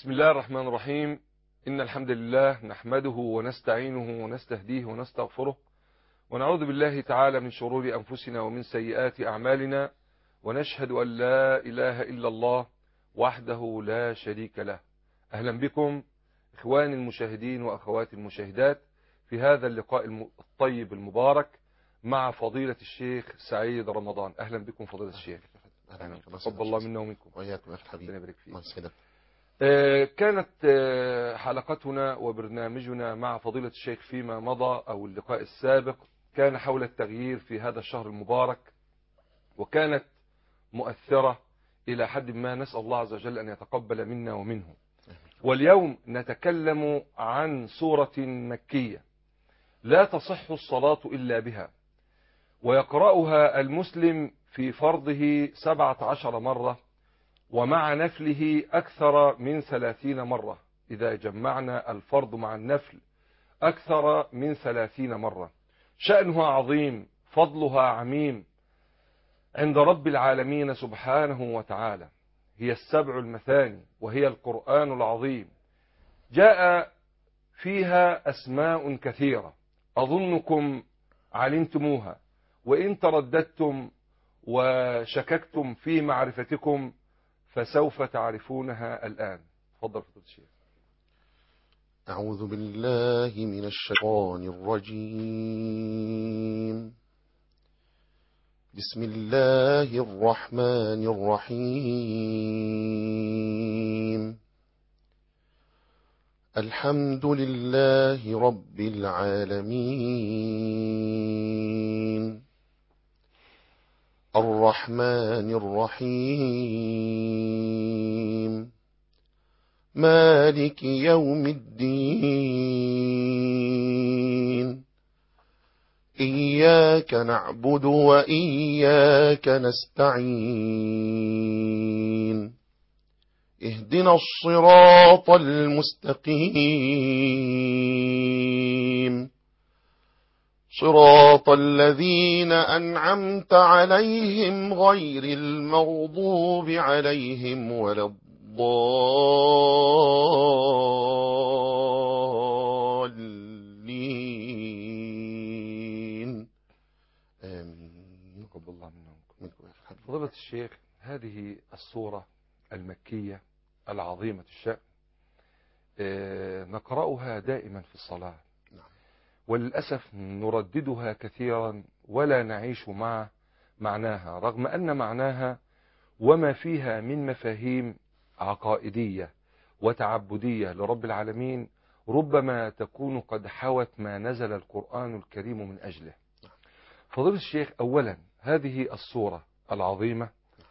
بسم الله الرحمن الرحيم. إن الحمد لله نحمده ونستعينه ونستهديه ونستغفره ونعوذ بالله تعالى من شرور أنفسنا ومن سيئات أعمالنا، ونشهد أن لا إله إلا الله وحده لا شريك له. أهلا بكم إخواني المشاهدين وأخواتي المشاهدات في هذا اللقاء الطيب المبارك مع فضيلة الشيخ سعيد رمضان. أهلا بكم فضيلة الشيخ. تقبل الله منا ومنكم. وإياكم يا حبيبي. الله يسعدك. كانت حلقتنا وبرنامجنا مع فضيلة الشيخ فيما مضى أو اللقاء السابق كان حول التغيير في هذا الشهر المبارك، وكانت مؤثرة إلى حد ما. نسأل الله عز وجل أن يتقبل منا ومنه. واليوم نتكلم عن سورة مكية لا تصح الصلاة إلا بها، ويقرأها المسلم في فرضه 17 مرة، ومع نفله أكثر من 30 مرة. إذا جمعنا الفرض مع النفل أكثر من 30 مرة. شأنها عظيم، فضلها عميم عند رب العالمين سبحانه وتعالى. هي السبع المثاني وهي القرآن العظيم. جاء فيها أسماء كثيرة أظنكم علمتموها، وإن ترددتم وشككتم في معرفتكم فسوف تعرفونها الآن. تفضل فضيلة الشيخ. أعوذ بالله من الشيطان الرجيم. بسم الله الرحمن الرحيم. الحمد لله رب العالمين. الرحمن الرحيم. مالك يوم الدين. إياك نعبد وإياك نستعين. اهدنا الصراط المستقيم. صراط الذين أنعمت عليهم غير المغضوب عليهم ولا الضالين. آمين. تقبل الله منا ومنكم. فضيلة الشيخ، هذه السورة المكية العظيمة الشأن نقرأها دائما في الصلاة، وللأسف نرددها كثيرا ولا نعيش مع معناها، رغم أن معناها وما فيها من مفاهيم عقائدية وتعبدية لرب العالمين ربما تكون قد حوت ما نزل القرآن الكريم من أجله. فضيلة الشيخ، أولا هذه السورة العظيمة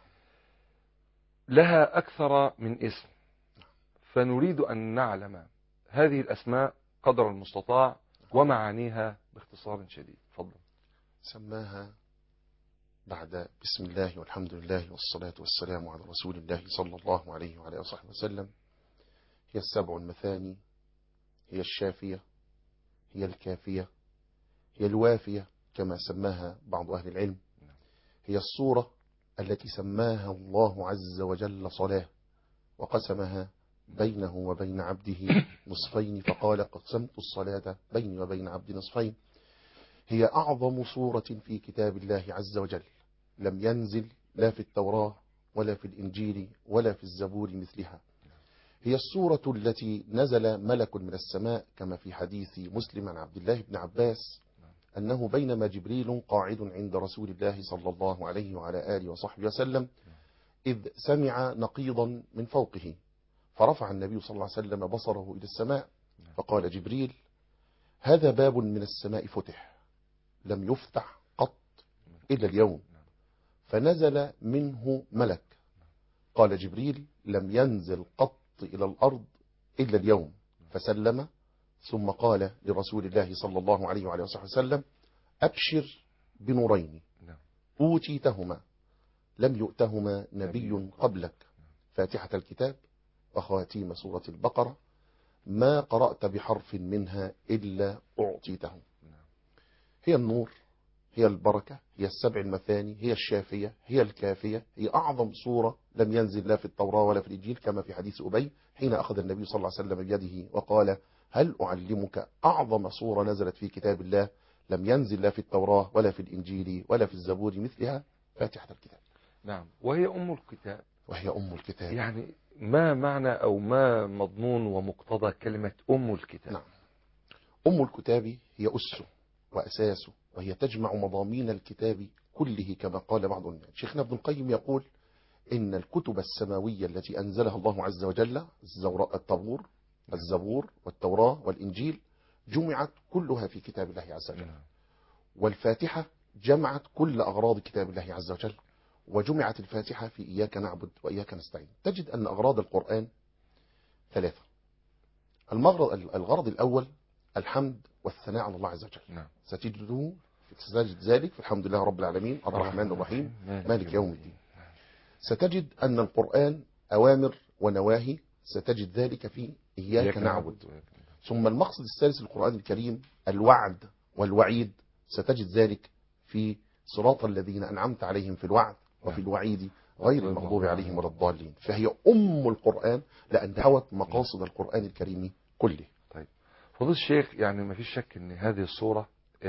لها أكثر من اسم، فنريد أن نعلم هذه الأسماء قدر المستطاع ومعانيها باختصار شديد. تفضل. سماها بعد بسم الله والحمد لله والصلاة والسلام على رسول الله صلى الله عليه وعلى وصحبه وسلم. هي السبع المثاني، هي الشافية، هي الكافية، هي الوافية كما سماها بعض أهل العلم. هي الصورة التي سماها الله عز وجل صلاة، وقسمها بينه وبين عبده نصفين، فقال قسمت الصلاة بيني وبين عبدي نصفين. هي أعظم سورة في كتاب الله عز وجل، لم ينزل لا في التوراة ولا في الإنجيل ولا في الزبور مثلها. هي السورة التي نزل ملك من السماء كما في حديث مسلم عن عبد الله بن عباس أنه بينما جبريل قاعد عند رسول الله صلى الله عليه وعلى آله وصحبه وسلم إذ سمع نقيضا من فوقه، فرفع النبي صلى الله عليه وسلم بصره إلى السماء فقال جبريل: هذا باب من السماء فتح لم يفتح قط إلا اليوم، فنزل منه ملك. قال جبريل: لم ينزل قط إلى الأرض إلا اليوم، فسلم، ثم قال لرسول الله صلى الله عليه وعلى وصحبه وسلم: أبشر بنورين أوتيتهما لم يؤتهما نبي قبلك، فاتحة الكتاب وخواتيم سورة البقرة، ما قرأت بحرف منها إلا أعطيته. هي النور هي البركة، هي السبع المثاني، هي الشافية، هي الكافية، هي أعظم سورة لم ينزل لا في التوراة ولا في الإنجيل، كما في حديث أبي حين أخذ النبي صلى الله عليه وسلم بيده وقال: هل أعلمك أعظم سورة نزلت في كتاب الله لم ينزل لا في التوراة ولا في الإنجيل ولا في الزبور مثلها؟ فاتحة الكتاب. نعم، وهي أم الكتاب. وهي أم الكتاب. يعني ما معنى أو ما مضمون ومقتضى كلمة أم الكتاب؟ نعم. أم الكتاب هي أسه وأساسه، وهي تجمع مضامين الكتاب كله، كما قال بعض الناس. شيخنا ابن القيم يقول إن الكتب السماوية التي أنزلها الله عز وجل، الزبور والتوراة والإنجيل، جمعت كلها في كتاب الله عز وجل. والفاتحة جمعت كل أغراض كتاب الله عز وجل، وجمعت الفاتحة في إياك نعبد وإياك نستعين. تجد أن أغراض القرآن ثلاثة. الغرض الأول الحمد والثناء على الله عز وجل. ستجد ذلك في الحمد لله رب العالمين الرحمن الرحيم مالك يوم الدين. ستجد أن القرآن أوامر ونواهي، ستجد ذلك في إياك نعبد. ثم المقصد الثالث للقرآن الكريم الوعد والوعيد، ستجد ذلك في صراط الذين أنعمت عليهم في الوعد وفي الوعيد غير المغضوب عليهم ولا الضالين. فهي أم القرآن لأن حوت مقاصد القرآن الكريم كله. طيب فضيلة الشيخ، يعني ما فيش شك أن هذه الصورة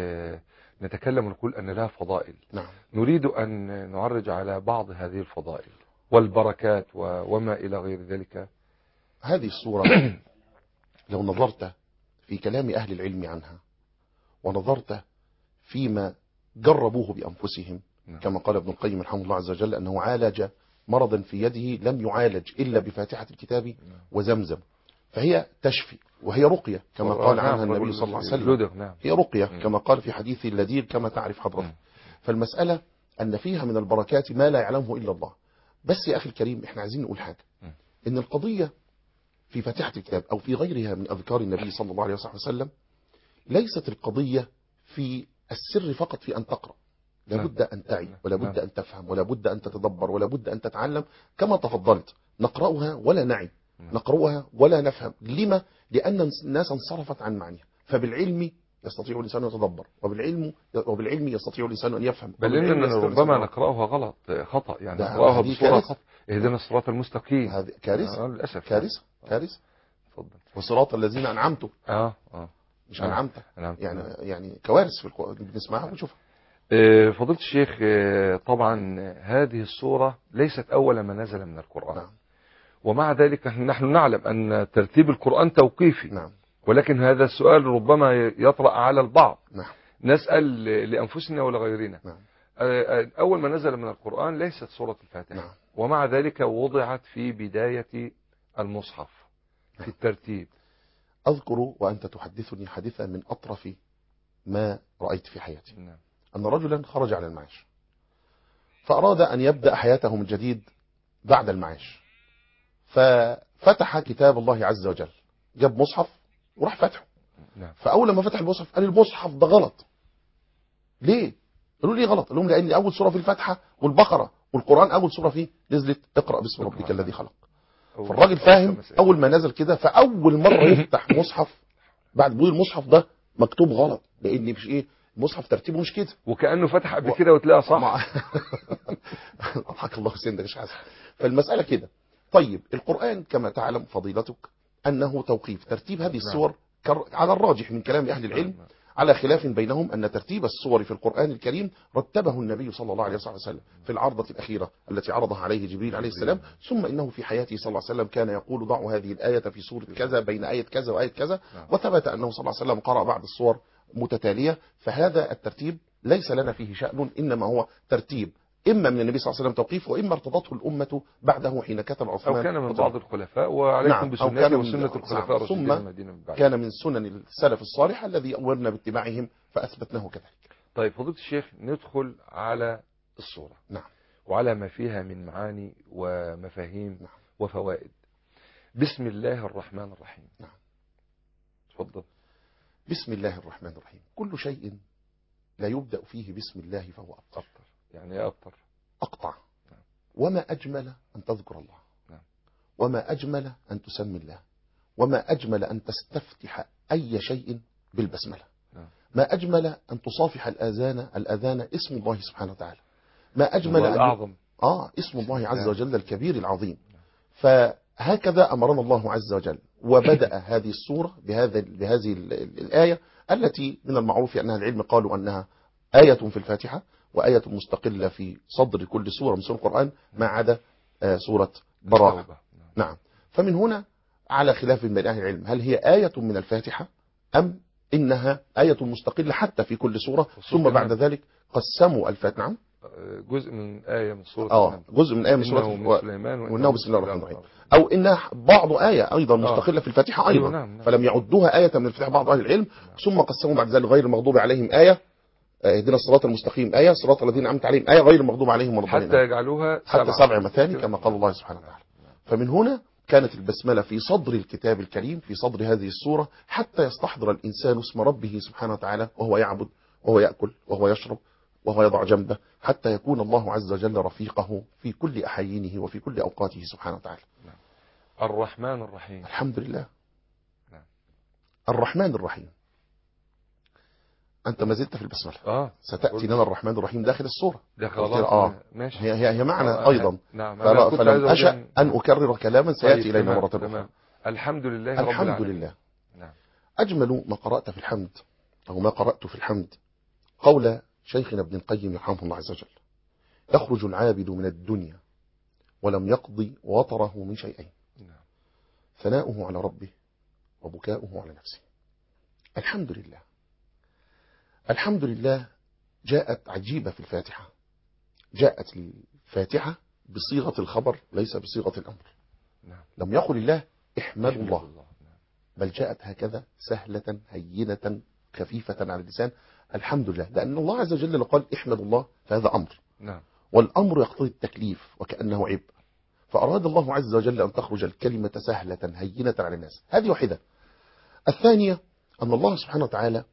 نتكلم ونقول أن لها فضائل. نعم. نريد أن نعرج على بعض هذه الفضائل والبركات وما إلى غير ذلك. هذه الصورة لو نظرت في كلام أهل العلم عنها ونظرت فيما جربوه بأنفسهم، كما قال ابن القيم رحمه الله عز وجل أنه عالج مرضا في يده لم يعالج إلا بفاتحة الكتاب وزمزم، فهي تشفي وهي رقية كما قال عنها النبي صلى الله عليه وسلم. هي رقية كما قال في حديث اللذيذ كما تعرف حضرتك. فالمسألة أن فيها من البركات ما لا يعلمه إلا الله. بس يا أخي الكريم، إحنا عايزين نقول حاجة، إن القضية في فاتحة الكتاب أو في غيرها من أذكار النبي صلى الله عليه وسلم ليست القضية في السر فقط في أن تقرأ، لابد أن تعي ولابد أن تفهم ولابد أن تتدبر ولابد أن تتعلم. كما تفضلت نقرأها ولا نعي، نقرأها ولا نفهم. لما؟ لأن الناس انصرفت عن معنيها. فبالعلم يستطيع الإنسان أن يتدبر، وبالعلم يستطيع الإنسان أن يفهم، بل إننا ربما نقرأها خطأ، يعني نقرأها بصورة خطأ. اهدنا الصراط المستقيم. هذه كارثة. للأسف كارثة. اتفضل. وصراط الذين أنعمت مش أنعمت. يعني كوارث في القرآن بنسمعها ونشوفها. فضيلة الشيخ، طبعا هذه السورة ليست أول ما نزل من القرآن. نعم. ومع ذلك نحن نعلم أن ترتيب القرآن توقيفي. نعم. ولكن هذا السؤال ربما يطرأ على البعض. نعم. نسأل لأنفسنا ولغيرنا. نعم. أول ما نزل من القرآن ليست سورة الفاتحة. نعم. ومع ذلك وضعت في بداية المصحف في الترتيب. أذكر وأنت تحدثني حديثا من أطرف ما رأيت في حياتي. نعم. أن رجلا خرج على المعاش فأراد أن يبدأ حياته من جديد بعد المعاش، ففتح كتاب الله عز وجل، جاب مصحف وراح فتحه. نعم. فأول ما فتح المصحف قال المصحف ده غلط. ليه؟ قالوا لي غلط. قال لهم لأن أول سورة في الفاتحة والبقرة، والقرآن أول سورة فيه نزلت اقرأ باسم ربك الذي خلق. فالراجل فاهم أول ما نزل كده، فأول مرة يفتح مصحف بعد بيقول المصحف ده مكتوب غلط، لأن مش إيه المصحف ترتيبه مش كده، وكأنه فتح قبل كده وتلاقى صح. أضحك الله سندك يا حسن. فالمسألة كده. طيب القرآن كما تعلم فضيلتك أنه توقيف. ترتيب هذه السور على الراجح من كلام أهل العلم على خلاف بينهم أن ترتيب السور في القرآن الكريم رتبه النبي صلى الله عليه وسلم في العرضة الأخيرة التي عرضها عليه جبريل عليه السلام، ثم إنه في حياته صلى الله عليه وسلم كان يقول ضعوا هذه الآية في سورة كذا بين آية كذا وآية كذا، وثبت أنه صلى الله عليه وسلم قرأ بعض السور متتالية. فهذا الترتيب ليس لنا فيه شأن، إنما هو ترتيب إما من النبي صلى الله عليه وسلم توقيف، وإما ارتضته الأمة بعده حين كتب عثمان، أو كان من بعض الخلفاء وعليكم بسنته وسنة الخلفاء الراشدين المهديين من بعد. كان من سنن السلف الصالح الذي أمرنا باتباعهم فأثبتناه كذلك. طيب فضيلة الشيخ، ندخل على الصورة. نعم. وعلى ما فيها من معاني ومفاهيم. نعم. وفوائد. بسم الله الرحمن الرحيم. نعم. تفضل. بسم الله الرحمن الرحيم. كل شيء لا يبدأ فيه بسم الله فهو أبتر. يعني ايه أبتر؟ أقطع. نعم. وما أجمل أن تذكر الله. نعم. وما أجمل أن تسمي الله. وما أجمل أن تستفتح أي شيء بالبسملة. نعم. ما أجمل أن تصافح الأذان اسم الله سبحانه وتعالى. ما أجمل الله الأعظم. اسم الله عز وجل الكبير العظيم. فهكذا أمرنا الله عز وجل، وبدأ هذه السورة بهذه الآية التي من المعروف أنها العلم قالوا أنها آية في الفاتحة وآية مستقلة في صدر كل سورة من سور القرآن ما عدا سورة براءة. نعم. فمن هنا على خلاف بين أهل العلم هل هي آية من الفاتحة أم إنها آية مستقلة حتى في كل سورة، ثم بعد ذلك قسموا الفاتحة. نعم، جزء من آية من سورة جزء من آية من سورة سليمان وإنه بسم الله الرحمن الرحيم، أو إنها بعض آية أيضا مستقلة في الفاتحة أيضا. نعم. فلم يعدوها آية من الفاتحة بعض أهل العلم. ثم قسموا بعد ذلك غير المغضوب عليهم آية، اهدنا الصراط المستقيم آية، صراط الذين أنعمت عليهم آية، غير المغضوب عليهم ولا الضالين حتى يجعلوها حتى 7 مثاني كما قال الله سبحانه وتعالى. فمن هنا كانت البسملة في صدر الكتاب الكريم في صدر هذه السورة حتى يستحضر الإنسان اسم ربه سبحانه وتعالى وهو يعبد وهو يأكل وهو يشرب وهو يضع جنبه، حتى يكون الله عز وجل رفيقه في كل أحايينه وفي كل أوقاته سبحانه وتعالى. الرحمن الرحيم. الحمد لله. الرحمن الرحيم. أنت ما زلت في البسملة. ستأتي لنا الرحمن الرحيم داخل السورة. ماشي. هي معنى أيضا. نعم. فلم أشأ أن أكرر كلاما سيأتي إلينا مرة أخرى. الحمد لله رب الحمد العالمين. لله. نعم. أجمل ما قرأت في الحمد أو ما قرأت في الحمد قول شيخنا ابن القيم رحمه الله عز وجل: يخرج العابد من الدنيا ولم يقضي وطره من شيئين، ثناؤه على ربه وبكاؤه على نفسه. الحمد لله. الحمد لله جاءت عجيبة في الفاتحة. جاءت الفاتحة بصيغة الخبر ليس بصيغة الأمر. لم يقل الله احمد الله، بل جاءت هكذا سهلة هينة خفيفة على اللسان. الحمد لله، لأن الله عز وجل قال احمد الله فهذا أمر. والأمر يقتضي التكليف وكأنه عبء، فأراد الله عز وجل أن تخرج الكلمة سهلة هينة على الناس. هذه واحدة. الثانية أن الله سبحانه وتعالى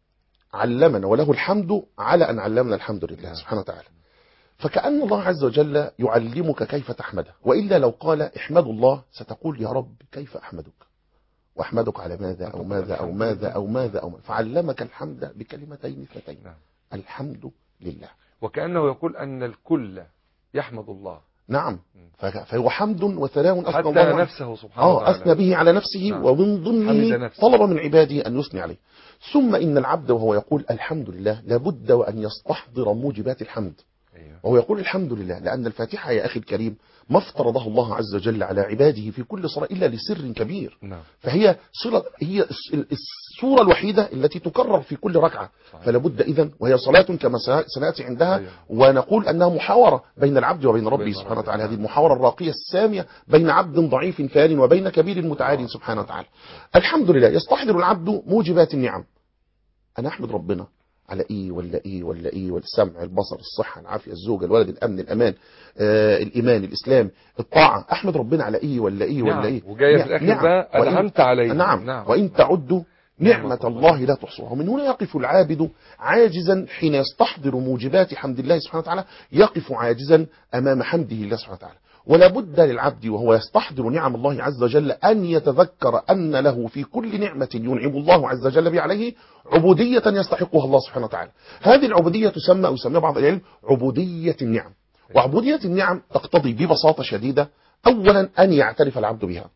علمنا وله الحمد على أن علمنا الحمد لله سبحانه وتعالى. فكأن الله عز وجل يعلمك كيف تحمده، وإلا لو قال احمد الله ستقول يا رب كيف أحمدك، وأحمدك على ماذا أو ماذا أو ماذا أو ماذا أو ماذا. فعلمك الحمد بكلمتين اثنتين. الحمد لله. وكأنه يقول أن الكل يحمد الله. نعم. فهو حمد وثناء أثنى حتى الله نفسه سبحانه وتعالى أثنى به على نفسه. ومن ضمنه طلب من عباده أن يثني عليه. ثم إن العبد وهو يقول الحمد لله لابد وأن يستحضر موجبات الحمد. وهو يقول الحمد لله لأن الفاتحة يا أخي الكريم ما افترضه الله عز وجل على عباده في كل صلاة إلا لسر كبير. فهي هي السورة الوحيدة التي تكرر في كل ركعة. فلابد إذن، وهي صلاة كما سنأتي عندها. ونقول أنها محاورة بين العبد وبين ربه سبحانه وتعالى. هذه المحاورة الراقية السامية بين عبد ضعيف فان وبين كبير متعال سبحانه وتعالى. الحمد لله يستحضر العبد موجبات النعم. أنا أحمد ربنا على إيه ولا إيه ولا إيه، والسمع، البصر، الصحة، العافية، الزوجة، الولد، الأمن، الأمان، الإيمان، الإسلام، الطاعة. أحمد ربنا على إيه ولا إيه ولا إيه. وجاية في الآخر بقى أنعمت عليه. نعم. وإن تعدوا نعمة الله لا تحصوها. ومن هنا يقف العابد عاجزا حين يستحضر موجبات حمد الله سبحانه وتعالى، يقف عاجزا أمام حمده الله سبحانه وتعالى. ولا بد للعبد وهو يستحضر نعم الله عز وجل أن يتذكر أن له في كل نعمة ينعم الله عز وجل به عليه عبودية يستحقها الله سبحانه وتعالى. هذه العبودية تسمى أو يسميها بعض العلم عبودية النعم. وعبودية النعم تقتضي ببساطة شديدة أولا أن يعترف العبد بها.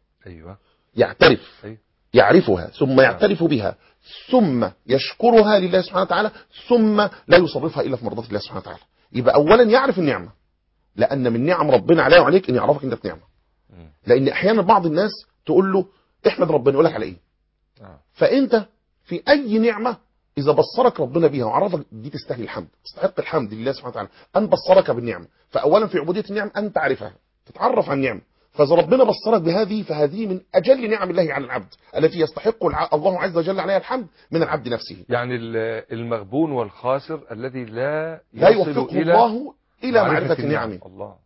يعترف، يعرفها ثم يعترف بها ثم يشكرها لله سبحانه وتعالى ثم لا يصرفها إلا في مرضات الله سبحانه وتعالى. يبقى أولا يعرف النعمة، لأن من نعم ربنا عليه وعليك أن يعرفك أنت في نعمة. لأن أحيانا بعض الناس تقول له احمد ربنا يقول لك على إيه. فأنت في أي نعمة إذا بصرك ربنا بها وعرفك دي تستاهل الحمد، تستحق الحمد لله سبحانه وتعالى أن بصرك بالنعمة. فأولا في عبودية النعم أن تعرفها، تتعرف عن النعمة. فإذا ربنا بصرك بهذه فهذه من أجل نعم الله على العبد التي يستحق الله عز وجل عليها الحمد من العبد نفسه. يعني المغبون والخاسر الذي لا يوفقه الله إلى معرفة النعم.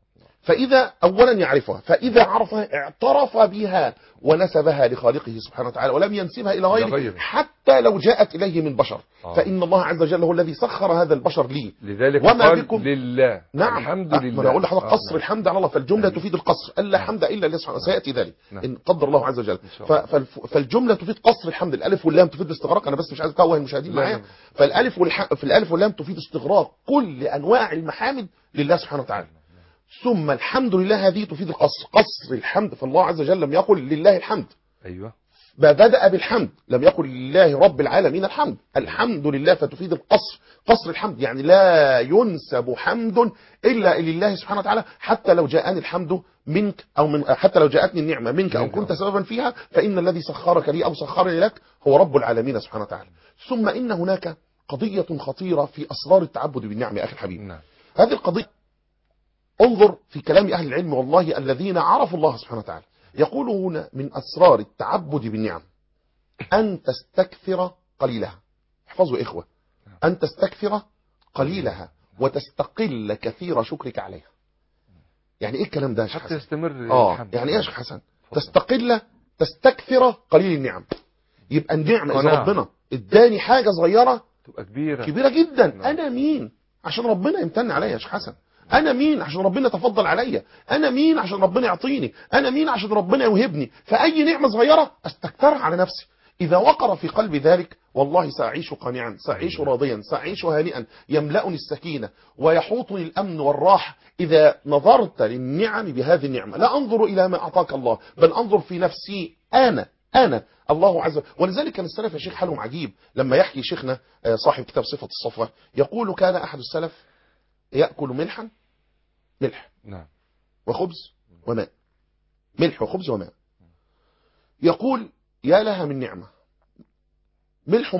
فإذا أولا يعرفها، فإذا عرفها اعترف بها ونسبها لخالقه سبحانه وتعالى ولم ينسبها إلى غيره حتى لو جاءت إليه من بشر. فإن الله عز وجل هو الذي سخر هذا البشر لي، لذلك وما قال بكم لله. نعم الحمد لله. ما أنا أقول لحضرتك قصر نعم. الحمد على الله، فالجملة تفيد القصر، ألا حمد إلا لله سبحانه، سيأتي ذلك إن قدر الله عز وجل. فالجملة تفيد قصر الحمد، الألف واللام تفيد الاستغراق، أنا بس مش عايز أتوه المشاهدين معايا. فالألف في الألف واللام تفيد استغراق كل أنواع المحامد لله سبحانه وتعالى. ثم الحمد لله هذه تفيد القصر، قصر الحمد، فالله عز وجل لم يقل لله الحمد، أيوه، بدأ بالحمد، لم يقل لله رب العالمين الحمد، الحمد لله، فتفيد القصر، قصر الحمد، يعني لا ينسب حمد إلا لله سبحانه وتعالى، حتى لو جاءني الحمد منك أو حتى لو جاءتني النعمة منك أو كنت سببا فيها، فإن الذي سخرك لي أو سخرني لك هو رب العالمين سبحانه وتعالى. ثم إن هناك قضية خطيرة في أسرار التعبد بالنعم يا أخي الحبيب. هذه القضية انظر في كلام أهل العلم والله الذين عرفوا الله سبحانه وتعالى، يقولون من أسرار التعبد بالنعم أن تستكثر قليلها. احفظوا إخوة، أن تستكثر قليلها وتستقل كثير شكرك عليها. يعني إيه الكلام ده يا شيخ حسن؟ حتى يستمر. يعني إيه يا شيخ حسن؟ تستكثر قليل النعم. يبقى النعمة إذا ربنا اداني حاجة صغيرة تبقى كبيرة جدا. أنا مين عشان ربنا يمتن عليا يا شيخ حسن؟ أنا مين عشان ربنا يتفضل عليا؟ أنا مين عشان ربنا يعطيني؟ أنا مين عشان ربنا يوهبني؟ فأي نعمة صغيرة استكترها على نفسي. إذا وقر في قلبي ذلك والله سأعيش قانعا، سأعيش راضيا، سأعيش هانئا، يملأني السكينة ويحوطني الأمن والراحة. إذا نظرت للنعم بهذه النعمة لا أنظر إلى ما أعطاك الله، بل أنظر في نفسي أنا الله عز وجل. ولذلك كان السلف يا شيخ حالهم عجيب. لما يحكي شيخنا صاحب كتاب صفة الصفوة يقول كان أحد السلف يأكل ملح وخبز وماء، ملح وخبز وماء. يقول يا لها من نعمة، ملح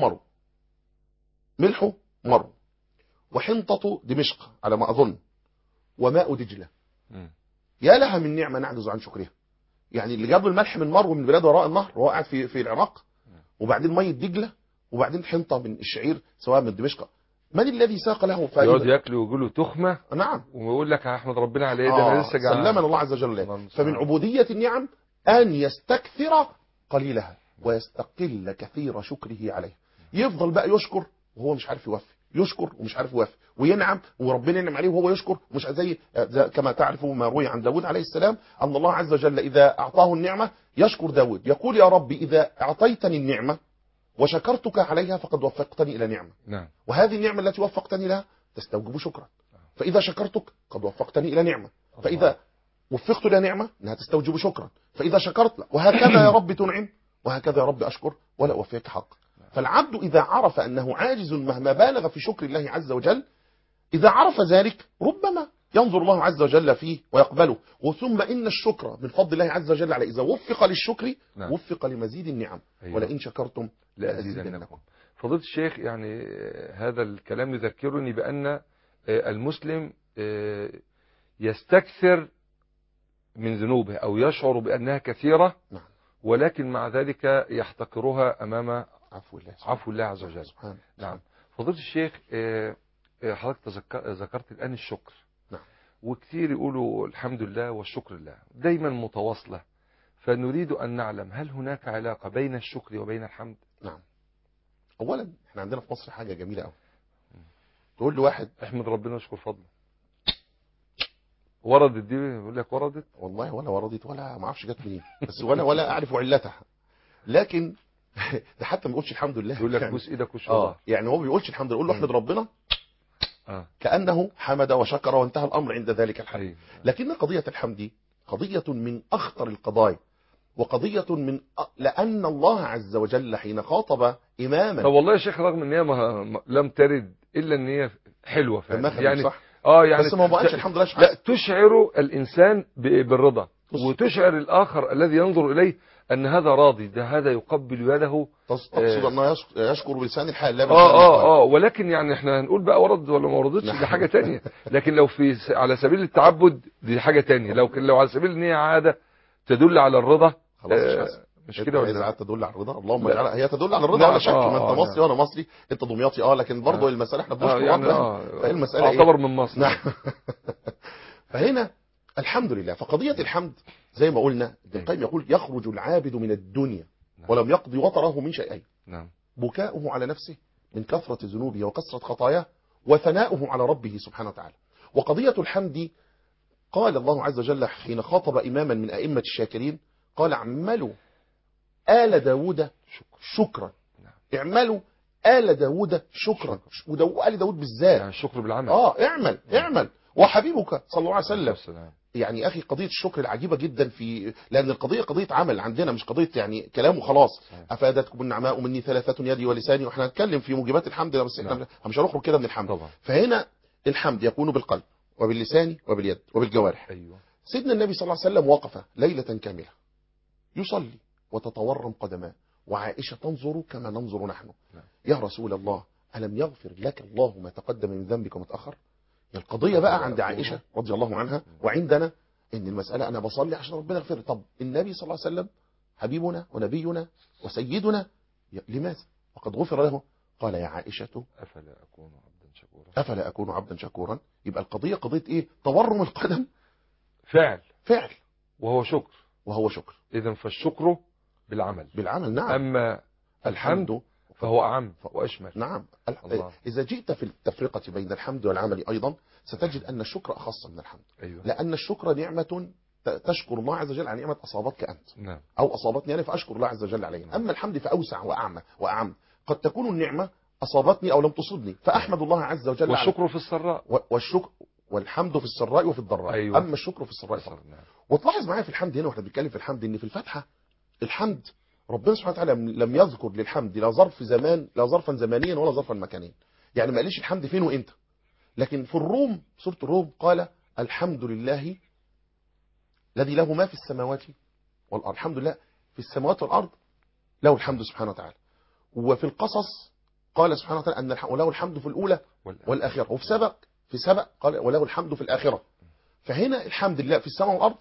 مرو وحنطة دمشق على ما أظن وماء دجلة، يا لها من نعمة نعجز عن شكرها. يعني اللي جاب الملح من مرو من بلاد وراء النهر وهو قاعد في العراق، وبعدين مية دجلة، وبعدين حنطة من الشعير سواء من دمشق، من الذي ساق له فائدة؟ يقعد ياكل ويقول له تخمة. نعم. ويقول لك احمد ربنا على ده انا لسه جعان. سلمنا الله عز وجل. فمن عبودية النعم أن يستكثر قليلها ويستقل كثير شكره عليه. يفضل بقى يشكر وهو مش عارف يوفي، يشكر ومش عارف يوفي، وينعم وربنا ينعم عليه وهو يشكر ومش زي كما تعرفوا ما روي عن داود عليه السلام أن الله عز وجل إذا أعطاه النعمة يشكر داود، يقول يا ربي إذا أعطيتني النعمة وشكرتك عليها فقد وفقتني إلى نعمة. نعم. وهذه النعمة التي وفقتني لها تستوجب شكرا، فإذا شكرتك قد وفقتني إلى نعمة، فإذا وفقت إلى نعمة أنها تستوجب شكرا، فإذا شكرت لا. وهكذا يا رب تنعم، وهكذا يا رب أشكر ولا أوفيك حق. فالعبد إذا عرف أنه عاجز مهما بالغ في شكر الله عز وجل، إذا عرف ذلك ربما ينظر الله عز وجل فيه ويقبله. وثم إن الشكر من فضل الله عز وجل عليه، إذا وفق للشكر وفق لمزيد النعم. ولئن شكرتم لأزيدنكم. فضيلة الشيخ، يعني هذا الكلام يذكرني بأن المسلم يستكثر من ذنوبه أو يشعر بأنها كثيرة، ولكن مع ذلك يحتقرها أمام عفو الله عز وجل. نعم. فضيلة الشيخ، حضرتك ذكرت الآن الشكر. وكثير يقولوا الحمد لله والشكر لله دايما متواصلة، فنريد أن نعلم هل هناك علاقة بين الشكر وبين الحمد؟ نعم. أولا احنا عندنا في مصر حاجة جميلة قوي، تقول له واحد احمد ربنا واشكر فضله، وردت دي يقول لك وردت، والله ولا وردت ولا ما اعرفش جت منين، بس ولا اعرف علتها. لكن ده حتى ما بيقولش الحمد لله، يقول لك بوس ايدك وش الله. يعني هو ما بيقولش الحمد لله، يقول له احمد ربنا كأنه حمد وشكر وانتهى الأمر عند ذلك الحمد. لكن قضية الحمد قضية من أخطر القضايا، وقضية من لأن الله عز وجل حين خاطب إماما. طب والله يا شيخ، رغم ان هي لم ترد إلا ان هي حلوة فعلا، يعني صح. يعني بس ما بقاش الحمد لله. لا، تشعر الإنسان بالرضا، وتشعر الآخر الذي ينظر إليه أن هذا راضي، هذا يقبل يده. تقصد أنه يشكر بلسان الحال لا بلسان ولكن يعني احنا هنقول بقى ورد ولا ما وردتش، دي حاجة تانية. لكن لو على سبيل التعبد دي حاجة تانية. لو على سبيل ان هي عادة تدل على الرضا، مش كده ولا لا؟ تدل على الرضا، اللهم اجعلها هي تدل على الرضا على شك. ما انت مصري وانا مصري، انت دمياطي لكن برضه المسألة احنا بنشكر ربنا، فالمسألة اعتبر من مصر. نعم. فهنا الحمد لله. فقضية الحمد زي ما قلنا ابن القيم يقول يخرج العابد من الدنيا ولم يقضي وطره من شيئين. نعم. بكاؤه على نفسه من كثرة ذنوبه وكثرة خطاياه، وثناؤه على ربه سبحانه وتعالى. وقضية الحمد قال الله عز وجل حين خاطب إماما من أئمة الشاكرين قال اعملوا آل داود شكرا. اعملوا آل داود شكرا. وآل داود بالذات يعني الشكر بالعمل. اعمل. وحبيبك صلى الله عليه وسلم. يعني أخي قضية الشكر العجيبة جدا لأن القضية قضية عمل عندنا، مش قضية يعني كلام وخلاص. أفادتكم النعماء مني ثلاثة يدي ولساني، وإحنا هنتكلم في موجبات الحمد، بس إحنا مش هنخرج كده من الحمد طبعا. فهنا الحمد يكون بالقلب وباللسان وباليد وبالجوارح. أيوة. سيدنا النبي صلى الله عليه وسلم وقف ليلة كاملة يصلي وتتورم قدماه، وعائشة تنظر كما ننظر نحن. يا رسول الله ألم يغفر لك الله ما تقدم من ذنبك وما تأخر؟ القضية بقى عند عائشة رضي الله عنها وعندنا ان المسألة انا بصلي عشان ربنا يغفر. طب النبي صلى الله عليه وسلم حبيبنا ونبينا وسيدنا لماذا وقد غفر له؟ قال يا عائشة افلا اكون عبدا شكورا. يبقى القضية قضية ايه؟ تورم القدم فعل وهو شكر. اذا فالشكر بالعمل. نعم. اما الحمد فهو أعم وأشمل. نعم. إذا جئت في التفرقة بين الحمد والعمل أيضا ستجد أن الشكر أخص من الحمد. أيوة. لأن الشكر نعمة تشكر الله عز وجل على نعمة أصابتك أنت. نعم. أو أصابتني أنا فأشكر الله عز وجل عليها. أما الحمد فأوسع وأعم. قد تكون النعمة أصابتني أو لم تصبني فأحمد الله عز وجل. والشكر في السراء والحمد في السراء وفي الضراء. أيوة. أما الشكر في السراء فقط. وتلاحظ معايا في الحمد هنا واحنا بنتكلم في الحمد ان في الفاتحة الحمد ربنا سبحانه وتعالى لم يذكر للحمد لا ظرفا زمانيا ولا ظرفا مكانيا. يعني ما قاليش الحمد فين وانت. لكن في الروم سورة الروم قال الحمد لله الذي له ما في السماوات والأرض. الحمد لله في السماوات والأرض له الحمد سبحانه وتعالى. وفي القصص قال سبحانه وتعالى أن وله الحمد في الأولى والآخرة. وفي سبق قال وله الحمد في الآخرة. فهنا الحمد لله في السماء والأرض،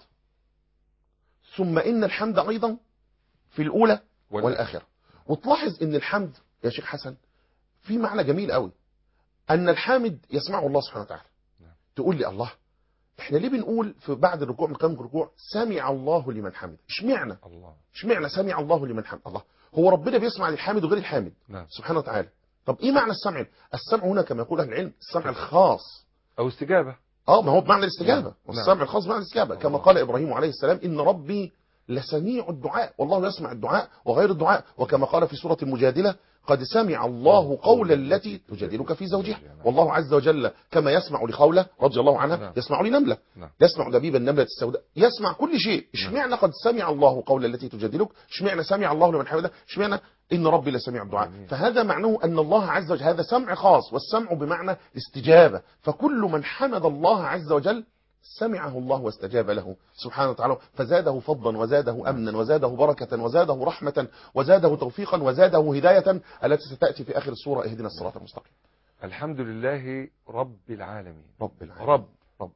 ثم إن الحمد أيضا في الأولى والآخرة. وتلاحظ ان الحمد يا شيخ حسن في معنى جميل قوي، ان الحامد يسمعه الله سبحانه وتعالى. تقول لي الله احنا ليه بنقول في بعد الركوع من قيام الركوع سمع الله لمن حمده؟ اشمعنى سمع الله لمن حمده؟ الله هو ربنا بيسمع للحامد وغير الحامد سبحانه وتعالى. طب ايه معنى السمع؟ السمع هنا كما يقول اهل العلم السمع الخاص او استجابة. ما هو بمعنى الاستجابة. والسمع الخاص بمعنى الاستجابة كما قال ابراهيم عليه السلام ان ربي لسميع الدعاء والله يسمع الدعاء وغير الدعاء. وكما قال في سورة المجادلة قد سمع الله قول التي تجادلك في زوجها. والله عز وجل كما يسمع لخولة رضي الله عنها يسمع لنملة، يسمع دبيب النملة السوداء، يسمع كل شيء. اشمعنى قد سمع الله قول التي تجادلك؟ اشمعنى سمع الله لمن حمده؟ اشمعنى ان ربي لسميع الدعاء؟ فهذا معناه ان الله عز وجل هذا سمع خاص، والسمع بمعنى استجابة. فكل من حمد الله عز وجل سمعه الله واستجاب له سبحانه وتعالى، فزاده فضلا وزاده أمنا وزاده بركة وزاده رحمة وزاده توفيقا وزاده هداية التي ستأتي في آخر السورة اهدنا الصراط المستقيم. الحمد لله رب العالمين. رب.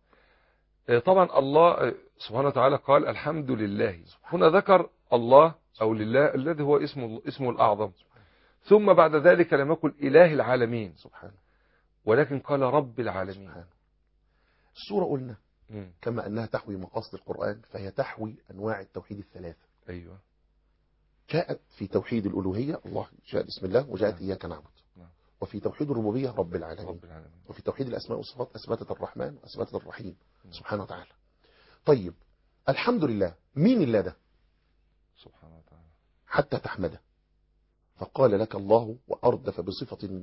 طبعا الله سبحانه وتعالى قال الحمد لله. هنا ذكر الله أو لله الذي هو اسمه الأعظم، ثم بعد ذلك لم يقل إله العالمين سبحانه، ولكن قال رب العالمين. السورة قلنا كما أنها تحوي مقاصد القرآن فهي تحوي أنواع التوحيد الثلاثة. أيوة. جاءت في توحيد الألوهية الله جاء بسم الله وجاءت إياك نعبد. وفي توحيد الربوبية رب العالمين. وفي توحيد الأسماء والصفات أثبتت الرحمن وأثبتت الرحيم سبحانه وتعالى. طيب الحمد لله مين الله ده سبحانه وتعالى حتى تحمده؟ فقال لك الله وأردف بصفة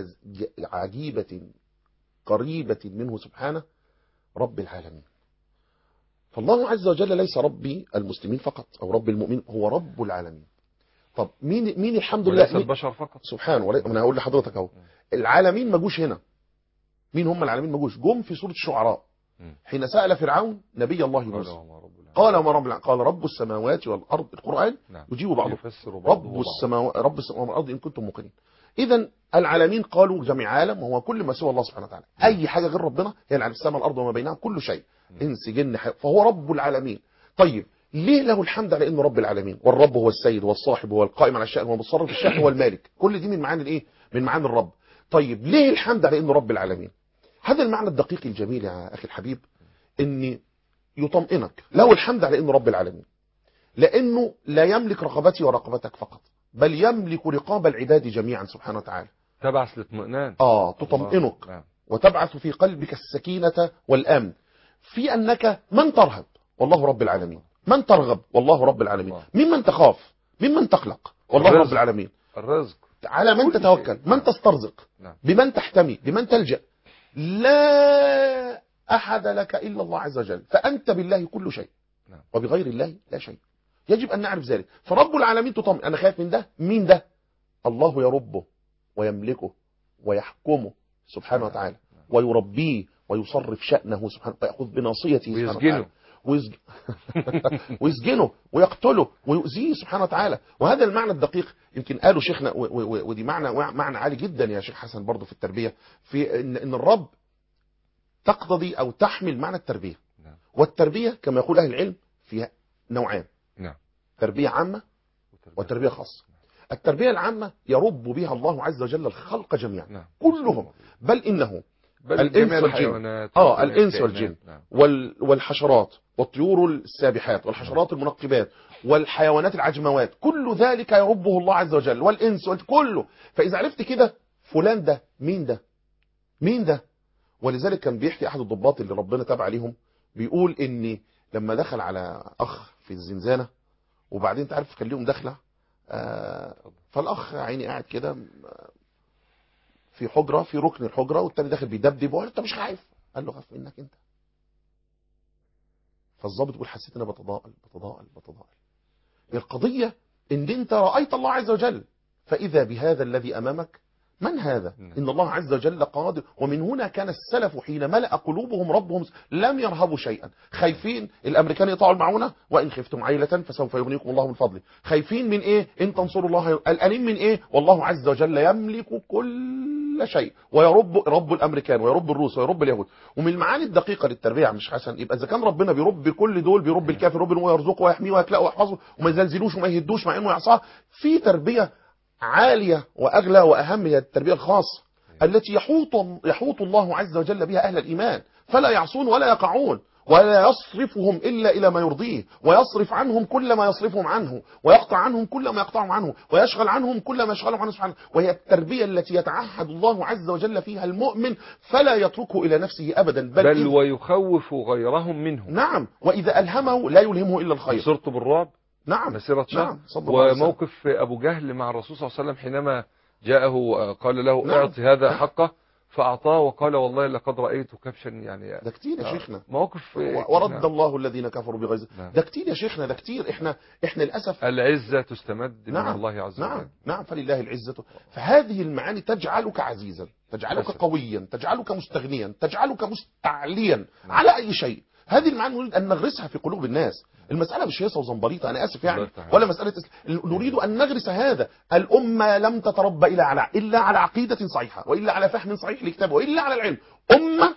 عجيبة قريبة منه سبحانه رب العالمين. فالله عز وجل ليس ربي المسلمين فقط أو رب المؤمنين، هو رب العالمين. طب مين الحمد لله؟ وليس البشر فقط سبحانه. أنا هقول لحضرتك اهو العالمين ما جوش هنا. مين هم العالمين؟ ما جوش جم في سورة الشعراء حين سأل فرعون نبي الله موسى قال ما رب العالمين؟ قال رب السماوات والأرض. القرآن يجيب بعضه رب السماوات والأرض إن كنتم موقنين. إذا العالمين قالوا جميع عالم وهو كل ما سوى الله سبحانه وتعالى. أي حاجة غير ربنا هي العالم السماء والأرض وما بينها كل شيء إنس جن فهو رب العالمين. طيب ليه له الحمد على إنه رب العالمين؟ والرب هو السيد والصاحب هو القائم على الشأن والمتصرف في الشأن هو المالك. كل دي من معاني الإيه؟ من معاني الرب. طيب ليه الحمد على إنه رب العالمين؟ هذا المعنى الدقيق الجميل يا أخي الحبيب، إن يطمئنك له الحمد على انه رب العالمين، لانه لا يملك رقبتي ورقبتك فقط، بل يملك رقاب العباد جميعا سبحانه وتعالى. تبعث الاطمئنان. تطمئنك. نعم. وتبعث في قلبك السكينة والأمن في أنك من ترهب والله رب العالمين، من ترغب والله رب العالمين، ممن تخاف، ممن تقلق والله رب العالمين، الرزق على من تتوكل، من تسترزق، بمن تحتمي، بمن تلجأ. لا أحد لك إلا الله عز وجل، فأنت بالله كل شيء وبغير الله لا شيء. يجب أن نعرف ذلك. فرب العالمين تطمئن. أنا خايف من ده، مين ده؟ الله يربه ويملكه ويحكمه سبحانه وتعالى، ويربيه ويصرف شأنه سبحانه، ويأخذ بناصيته سبحانه وتعالى ويسجنه ويقتله ويؤذيه سبحانه وتعالى. وهذا المعنى الدقيق يمكن قالوا شيخنا، ودي معنى عالي جدا يا شيخ حسن برضه في التربية، في ان الرب تقتضي او تحمل معنى التربية. والتربية كما يقول اهل العلم فيها نوعان، تربية عامة وتربية خاصة. التربية العامة يرب بها الله عز وجل الخلق جميعا كلهم، بل إنه الإنس والجن، الإنس والجن والحشرات والطيور السابحات والحشرات المنقبات والحيوانات العجموات، كل ذلك يربه الله عز وجل، والإنس كله. فإذا عرفت كده فلان ده مين ده مين ده. ولذلك كان بيحكي أحد الضباط اللي ربنا تابع عليهم، بيقول إن لما دخل على أخ في الزنزانة، وبعدين تعرف كان ليهم دخلة، فالأخ عيني قاعد كده في حجرة، في ركن الحجرة، والتاني داخل بيدبدب، وقال انت مش خايف؟ قال له خاف منك انت. فالضابط يقول حسيت انا بتضاءل. القضية ان انت رأيت الله عز وجل، فإذا بهذا الذي أمامك من هذا؟ إن الله عز وجل قادر. ومن هنا كان السلف حين ملأ قلوبهم ربهم لم يرهبوا شيئا. خايفين الأمريكان يقطعوا المعونة، وإن خفتم عيلة فسوف يغنيكم الله من فضله. خايفين من إيه؟ إن تنصروا الله. قلقانين من إيه؟ والله عز وجل يملك كل شيء، رب الأمريكان ويرب الروس ويرب اليهود. ومن المعاني الدقيقة للتربية يا مش حسن، يبقى إذا كان ربنا بيرب كل دول، بيرب الكافر، يرب ويرزقه ويحميه ويكلأه ويحفظه وما يزلزلوش وما يهدوش مع إنه يعصاه، في تربية عالية وأغلى وأهم، هي التربية الخاصة التي يحوط الله عز وجل بها أهل الإيمان، فلا يعصون ولا يقعون، ولا يصرفهم إلا إلى ما يرضيه، ويصرف عنهم كل ما يصرفهم عنه، ويقطع عنهم كل ما يقطعهم عنه، ويشغل عنهم كل ما يشغلهم عنه سبحانه. وهي التربية التي يتعهد الله عز وجل فيها المؤمن، فلا يتركه إلى نفسه أبدا، بل ويخوف غيرهم منه. نعم، وإذا ألهمه لا يلهمه إلا الخير. صرت بالرعب. نعم. مسيرة شهر. نعم. وموقف أبو جهل مع الرسول صلى الله عليه وسلم حينما جاءه قال له نعم. اعطي هذا حقه، فأعطاه وقال والله لقد رأيت كبشا. يعني ده كتير يا شيخنا. موقف ورد الله الذين كفروا بغيظ. ده كتير يا شيخنا، ده كتير. احنا للأسف العزة تستمد من الله عز وجل. نعم فلله العزة. فهذه المعاني تجعلك عزيزا، تجعلك قويا، تجعلك مستغنيا، تجعلك مستعليا على أي شيء. هذه المعاني نريد أن نغرسها في قلوب الناس. المسألة مش هيصة وزنبريطة، أنا آسف يعني، ولا مسألة نريد أن نغرس هذا. الأمة لم تتربى إلا على عقيدة صحيحة، وإلا على فهم صحيح لكتابه، وإلا على العلم. أمة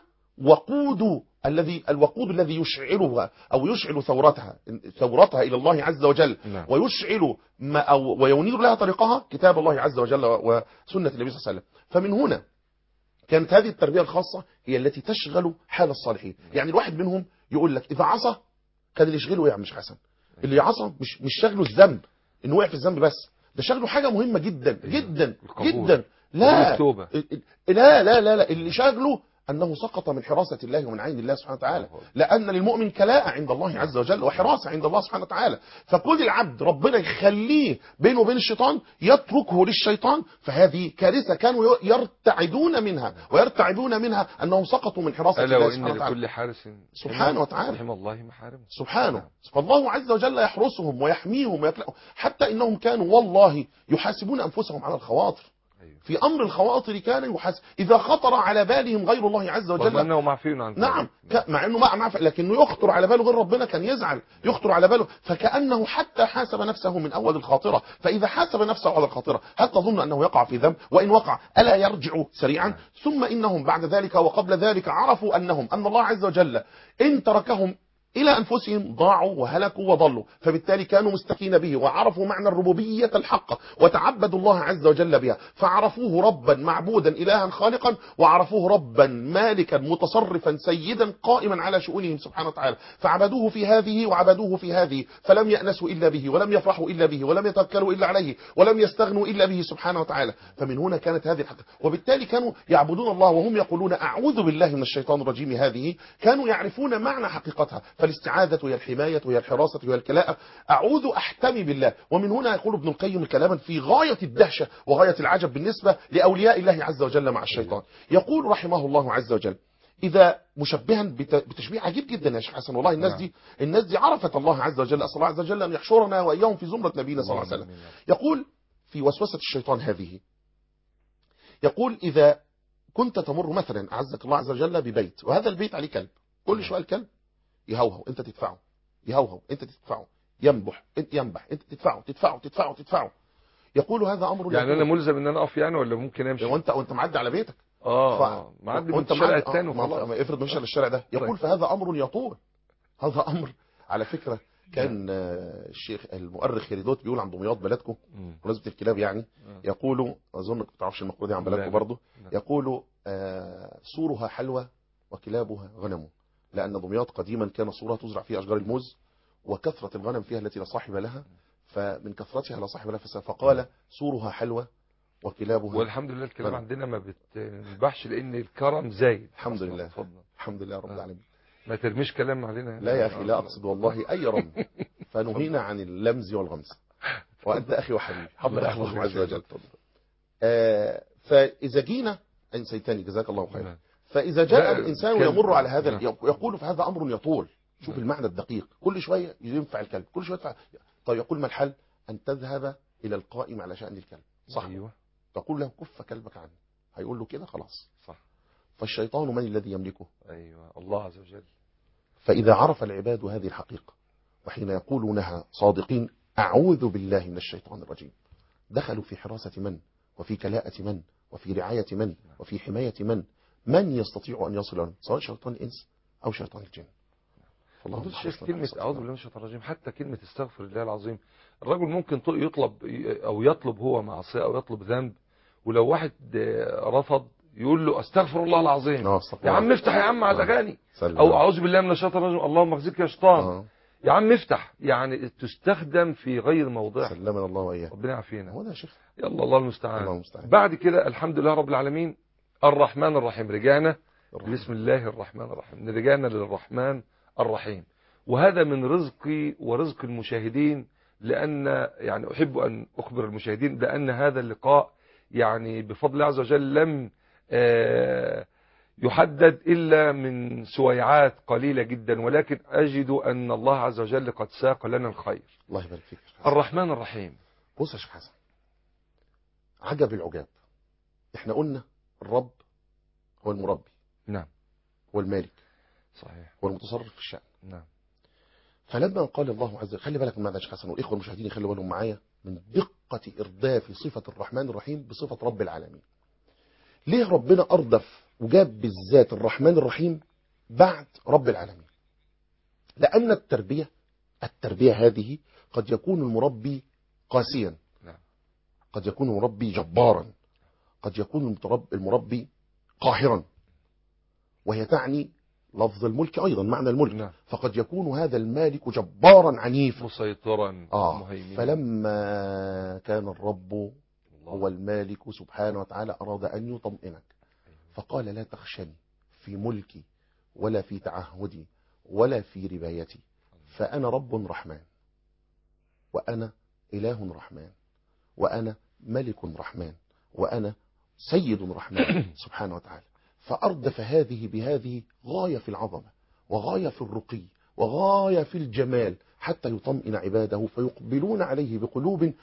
الوقود الذي يشعلها أو يشعل ثورتها إلى الله عز وجل، ويشعل وينير لها طريقها كتاب الله عز وجل وسنة النبي صلى الله عليه وسلم. فمن هنا كانت هذه التربية الخاصة هي التي تشغل حال الصالحين. يعني الواحد منهم يقول لك إذا عصى كان اللي يشغله يا مش حسن، اللي عصى مش شغله الذنب، انه وقع في الذنب بس، ده شغله حاجة مهمة جدا جدا جدا. لا لا لا لا، اللي شغله أنه سقط من حراسة الله ومن عين الله سبحانه وتعالى، لأن للمؤمن كلاء عند الله عز وجل وحراسة عند الله سبحانه وتعالى. فكل العبد ربنا يخليه بينه وبين الشيطان، يتركه للشيطان، فهذه كارثة كانوا يرتعدون منها أنهم سقطوا من حراسة الله سبحانه وتعالى. لكل حارس سبحانه وتعالى رحم الله محارمه سبحانه. فالله عز وجل يحرسهم ويحميهم ويكلأهم، حتى إنهم كانوا والله يحاسبون أنفسهم على الخواطر. في أمر الخواطر كان يحاسب إذا خطر على بالهم غير الله عز وجل، وأنه معفين عنه. نعم، مع أنه لكنه يخطر على باله غير ربنا كان يزعل، يخطر على باله، فكأنه حتى حاسب نفسه من أول الخاطرة. فإذا حاسب نفسه على الخاطرة، هل تظن أنه يقع في ذنب؟ وإن وقع ألا يرجع سريعا؟ ثم إنهم بعد ذلك وقبل ذلك عرفوا أن الله عز وجل إن تركهم إلى أنفسهم ضاعوا وهلكوا وضلوا، فبالتالي كانوا مستكين به وعرفوا معنى الربوبية الحقة وتعبدوا الله عز وجل بها، فعرفوه ربا معبودا إلها خالقا، وعرفوه ربا مالكا متصرفا سيدا قائما على شؤونهم سبحانه وتعالى، فعبدوه في هذه وعبدوه في هذه، فلم يأنسوا إلا به ولم يفرحوا إلا به ولم يتوكلوا إلا عليه ولم يستغنوا إلا به سبحانه وتعالى. فمن هنا كانت هذه الحقيقة، وبالتالي كانوا يعبدون الله وهم يقولون أعوذ بالله من الشيطان الرجيم. هذه كانوا يعرفون معنى حقيقتها، فالاستعاذة هي الحماية هي الحراسة هي الكلاءة، أعوذ أحتمي بالله. ومن هنا يقول ابن القيم كلاما في غاية الدهشة وغاية العجب بالنسبة لأولياء الله عز وجل مع الشيطان. يقول رحمه الله عز وجل إذا مشبها بتشبيه عجيب جدا يا شيخ حسن، والله الناس دي عرفت الله عز وجل، أسأل الله عز وجل أن يحشرنا وإياهم في زمرة نبينا صلى الله عليه وسلم. يقول في وسوسة الشيطان هذه، يقول إذا كنت تمر مثلا أعزك الله عز وجل ببيت، وهذا البيت عليه كلب، كل شوية الكلب يهوهو انت تدفعه، يهوهو انت تدفعه، ينبح انت تدفعه. يقول هذا امر يعني انا ملزم ان انا اقف يعني، ولا ممكن امشي وانت معدي على بيتك؟ معدي من الشارع الثاني وخلاص. افرض مشى للشارع ده، يقول فهذا امر يطول. هذا امر على فكره كان الشيخ المؤرخ هيرودوت بيقول عن دمياط بلدكم بمناسبه الكلاب يعني، يقول اظن ما تعرفش المقوله دي عن بلدكم برضه، يقول سورها حلوى وكلابها غنم، لأن دمياط قديما كان صورها تزرع فيها أشجار الموز، وكثرة الغنم فيها التي لا صاحب لها، فمن كثرتها لا صاحب لها، فقال سورها حلوة وكلابها. والحمد لله الكلاب عندنا ما بتنبحش لأن الكرم زايد. الحمد لله. الحمد لله رب العالمين. ما ترميش كلام علينا. لا يا أخي لا أقصد والله أي رمز، فنهينا عن اللمز والغمز، وأنت أخي وحبيبي حفظ الله عز وجل. فإذا جينا أنسيتني جزاك الله خيرا. فإذا جاء الإنسان يمر على هذا يقول فهذا أمر يطول. شوف المعنى الدقيق، كل شوية ينفع الكلب، كل شوية يدفع. طيب يقول ما الحل؟ أن تذهب إلى القائم على شأن الكلب، صح؟ أيوة. تقول له كف كلبك عنه، هيقول له كده خلاص، صح. فالشيطان من الذي يملكه؟ أيوة الله عز وجل. فإذا عرف العباد هذه الحقيقة، وحين يقولونها صادقين أعوذ بالله من الشيطان الرجيم، دخلوا في حراسة من، وفي كلاءة من، وفي رعاية من، وفي حماية من يستطيع أن يصل له، سواء شيطان الإنس أو شيطان الجن. فضل الشيخ كلمة أعوذ بالله من الشيطان الرجيم، حتى كلمة استغفر الله العظيم، الرجل ممكن يطلب هو معصية أو يطلب ذنب، ولو واحد رفض يقول له استغفر الله العظيم، يا عم افتح يا عم على الأغاني، أو أعوذ بالله من الشيطان الرجيم اللهم اخزيك يا شيطان، يا عم افتح، يعني تستخدم في غير موضعها. سلمنا الله وإياه، ربنا يعافينا. هو ده يا شيخ. يلا الله المستعان. بعد كده الحمد لله رب العالمين الرحمن الرحيم، رجعنا بسم الله الرحمن الرحيم، رجعنا للرحمن الرحيم، وهذا من رزقي ورزق المشاهدين، لأن يعني أحب أن أخبر المشاهدين بأن هذا اللقاء يعني بفضل الله عز وجل لم يحدد إلا من سويعات قليلة جدا، ولكن أجد أن الله عز وجل قد ساق لنا الخير. الله يبارك فيك. الرحمن الرحيم. بص يا شيخ حسن، عجب العجاب، احنا قلنا الرب هو المربي، نعم، هو المالك، صحيح، هو المتصرف في الشأن، نعم. فلما قال الله عز وجل، خلي بالك من ماذا يا شيخ حسن، والإخوة المشاهدين يخلوا بالهم معايا من دقة إرداف صفة الرحمن الرحيم بصفة رب العالمين. ليه ربنا أردف وجاب بالذات الرحمن الرحيم بعد رب العالمين؟ لأن التربية هذه قد يكون المربي قاسيا، قد يكون المربي جبارا، قد يكون المربي قاهرا، وهي تعني لفظ الملك أيضا معنى الملك، فقد يكون هذا المالك جبارا عنيفا مسيطرا مهيمنا. فلما كان الرب هو المالك سبحانه وتعالى أراد أن يطمئنك، فقال لا تخشني في ملكي ولا في تعهدي ولا في ربايتي، فأنا رب رحمن، وأنا إله رحمن، وأنا ملك رحمن، وأنا سيد رحمن سبحانه وتعالى. فأردف هذه بهذه غاية في العظمة وغاية في الرقي وغاية في الجمال، حتى يطمئن عباده فيقبلون عليه بقلوب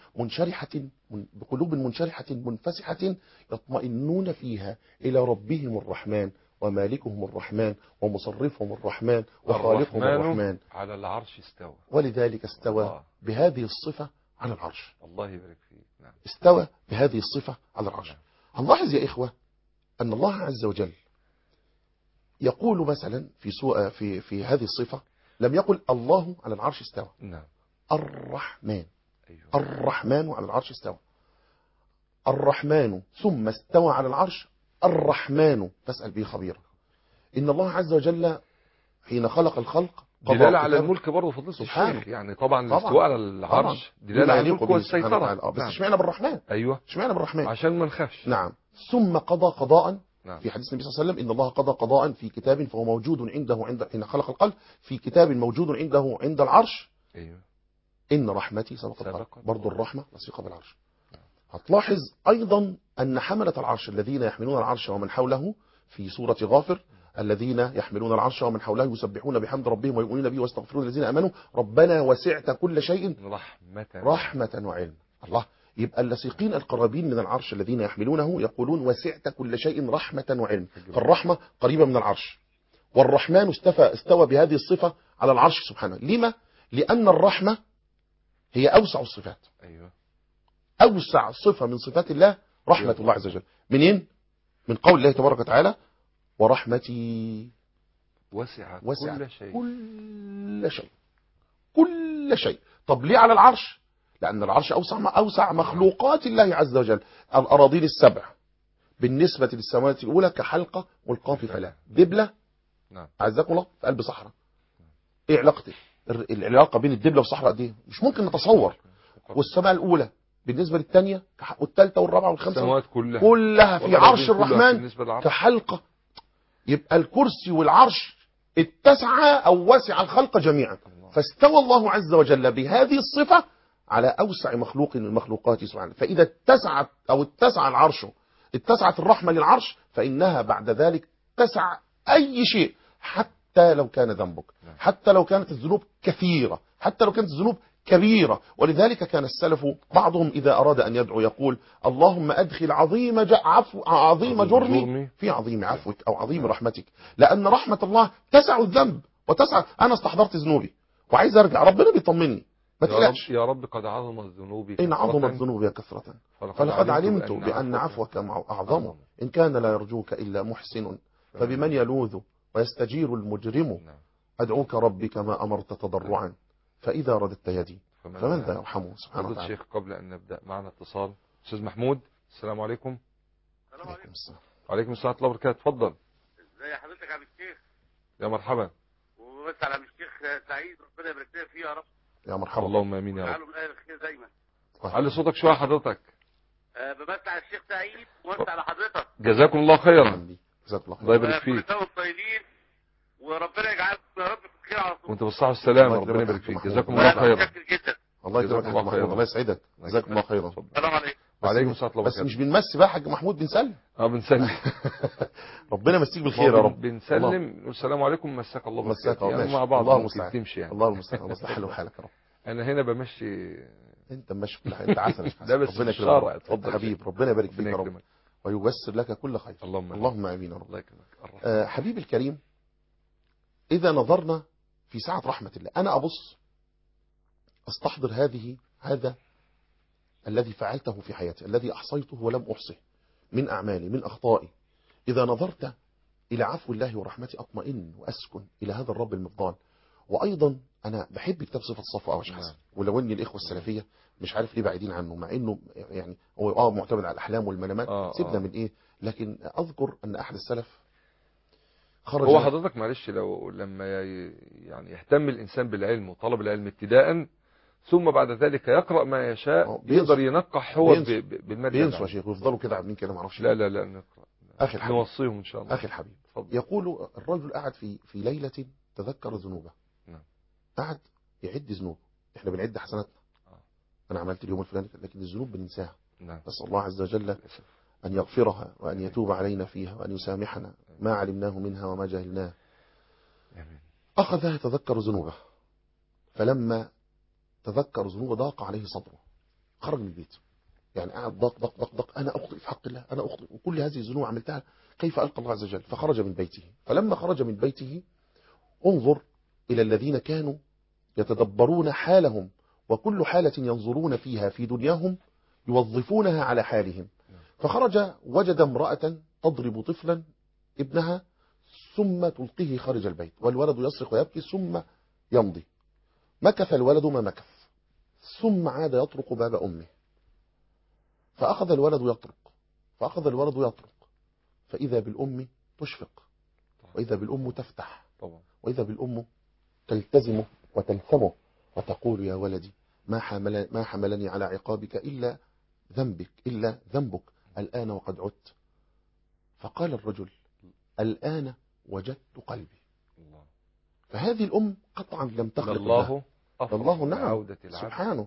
منشرحة منفسحة يطمئنون فيها إلى ربهم الرحمن ومالكهم الرحمن ومصرفهم الرحمن وخالقهم الرحمن. على العرش استوى، ولذلك استوى بهذه الصفة على العرش. الله يبارك فيك. نعم. استوى بهذه الصفة على العرش. هنلاحظ يا إخوة أن الله عز وجل يقول مثلا في هذه الصفة لم يقل الله على العرش استوى. نعم. الرحمن. أيوه. الرحمن على العرش استوى. الرحمن ثم استوى على العرش. الرحمن فاسأل به خبيرا. إن الله عز وجل حين خلق الخلق دلالة على الملك برضه فضيلة الشيخ، يعني طبعا الاستواء على العرش دلالة على الملك والسيطرة. بس اشمعنى بالرحمن؟ أيوه، اشمعنى بالرحمن؟ عشان ما نخافش. نعم. ثم قضى قضاء. نعم. في حديث النبي صلى الله عليه وسلم إن الله قضى قضاء في كتاب فهو موجود عنده حين خلق القلب، في كتاب موجود عنده عند العرش. أيوه. إن رحمتي سبقت القلب. برضو الرحمة لصيقة بالعرش. هتلاحظ أيضا أن حملة العرش الذين يحملون العرش ومن حوله في سورة غافر، الذين يحملون العرش ومن حوله يسبحون بحمد ربهم ويؤمنون به ويستغفرون الذين آمنوا ربنا وسعت كل شيء رحمة وعلم. الله، يبقى اللصيقين القرابين من العرش الذين يحملونه يقولون وسعت كل شيء رحمة وعلم. فالرحمة قريبة من العرش، والرحمن استوى بهذه الصفة على العرش سبحانه. لما؟ لأن الرحمة هي أوسع الصفات. أيوه. أوسع صفة من صفات الله رحمة الله عز وجل. منين؟ من قول الله تبارك وتعالى ورحمتي وسعت كل شيء. كل شيء. كل شيء. طب ليه على العرش؟ لأن العرش أوسع مخلوقات الله عز وجل. الأراضين السبع بالنسبة للسماوات الأولى كحلقة ملقاة في فلاة دبلة. نعم. عزكم الله في قلب صحراء. إيه علاقتي؟ العلاقة بين الدبلة والصحراء دي مش ممكن نتصور. والسماء الأولى بالنسبة للثانية والثالثة والرابعة والخامسة كلها في عرش الرحمن كحلقة. يبقى الكرسي والعرش اتسع أو وسع الخلق جميعا. فاستوى الله عز وجل بهذه الصفة على أوسع مخلوق من المخلوقات سبحانه. فإذا اتسع العرش، اتسعت الرحمة للعرش، فإنها بعد ذلك تسع أي شيء، حتى لو كان ذنبك، حتى لو كانت الذنوب كثيرة، حتى لو كانت الذنوب كبيرة. ولذلك كان السلف بعضهم إذا أراد أن يدعو يقول اللهم أدخل عظيم جرمي في عظيم عفوك أو عظيم رحمتك. لأن رحمة الله تسع الذنب وتسع. أنا استحضرت ذنوبي وعايز أرجع، ربنا بيطمني ما تقلقش. يا رب قد عظمت ذنوبي إن عظمت ذنوبي كثرة فلقد علمت بأن عفوك أعظم. إن كان لا يرجوك إلا محسن فبمن يلوذ ويستجير المجرم. أدعوك ربي كما أمرت تضرعا فإذا رددت يدي فمن ذا يرحمه سبحانه وتعالى. الشيخ قبل أن نبدأ معنا اتصال. أستاذ محمود، السلام عليكم. السلام عليكم. وعليكم السلام ورحمة الله وبركاته. اتفضل. ازي حضرتك يا عم الشيخ؟ يا مرحبا. وبس على عم الشيخ سعيد، ربنا يبارك لنا فيه يا رب. يا مرحبا. اللهم امين يا رب. ويجعله من اهل الخير دايما. علي صوتك شويه حضرتك. بمسك على الشيخ سعيد ومسك على حضرتك. جزاكم الله خيرا. جزاك الله خير. الله يبارك فيك. كل سنه وانتم طيبين وربنا يجعلكم يا رب في خير على طول. وانت بالصحه والسلامه. ربنا يبارك فيك. جزاكم الله خيرا. شكرا جدا. الله يجزاك الله خيرا. الله يسعدك. جزاكم الله خيرا. السلام عليكم. وعليكم السلام ورحمه الله بس مش بنمسي بقى حاج محمود، بنسلم. بنسلم. ربنا يمسيك بالخير يا رب. بنسلم والسلام عليكم. مساك الله مساك يعني مع بعض. الله المستعان. تمشي يعني. الله المستعان. الله يصلح له حالك يا رب. انا هنا بمشي. انت ماشي كل حاجه، انت عسل. ده بس ربنا يكرمك. اتفضل حبيب، ربنا يبارك فيك يا رب وييسر لك كل خير. اللهم امين يا رب. الله يكرمك. حبيبي الكريم، اذا نظرنا في سعة رحمة الله، انا ابص استحضر هذا الذي فعلته في حياتي، الذي احصيته ولم احصه من اعمالي من اخطائي. اذا نظرت الى عفو الله ورحمته اطمئن واسكن الى هذا الرب المفضال. وايضا انا بحب كتاب صفة الصفوة أوش حسن، ولو ان الاخوه السلفيه مش عارف ليه بعيدين عنه، مع انه يعني هو معتمد على الاحلام والمنامات. سيبنا من ايه، لكن اذكر ان احد السلف خرج. هو حضرتك معلش لو لما يعني يهتم الانسان بالعلم وطلب العلم ابتداء ثم بعد ذلك يقرأ ما يشاء يقدر ينقح هو بالمادة. بينسوا يا شيخ ويفضلوا كده عاملين كده، ما اعرفش. لا نقرأ. اخي الحبيب نوصيهم ان شاء الله. اخي الحبيب يقول الرجل قعد في ليلة تذكر ذنوبه. نعم. قعد يعد ذنوب. احنا بنعد حسناتنا. انا عملت اليوم الفلاني، لكن الذنوب بننساها. نعم. بس الله عز وجل أن يغفرها وأن يتوب علينا فيها وأن يسامحنا ما علمناه منها وما جهلناه. أخذ يتذكر ذنوبه، فلما تذكر ذنوبه ضاق عليه صدره، خرج من البيت. يعني قعد ضاق أنا أخطئ في حق الله، أنا أخطئ وكل هذه الذنوب عملتها، كيف ألقى الله عز وجل؟ فخرج من بيته. فلما خرج من بيته انظر إلى الذين كانوا يتدبرون حالهم، وكل حالة ينظرون فيها في دنياهم يوظفونها على حالهم. فخرج وجد امرأة تضرب طفلا ابنها ثم تلقيه خارج البيت، والولد يصرخ ويبكي ثم يمضي. مكث الولد ما مكث، ثم عاد يطرق باب أمه، فأخذ الولد يطرق، فإذا بالأم تشفق، وإذا بالأم تفتح، وإذا بالأم تلتزمه وتلثمه وتقول يا ولدي ما حملني على عقابك إلا ذنبك الآن وقد عدت. فقال الرجل الآن وجدت قلبي. فهذه الأم قطعا لم تخلق الله نعم سبحانه،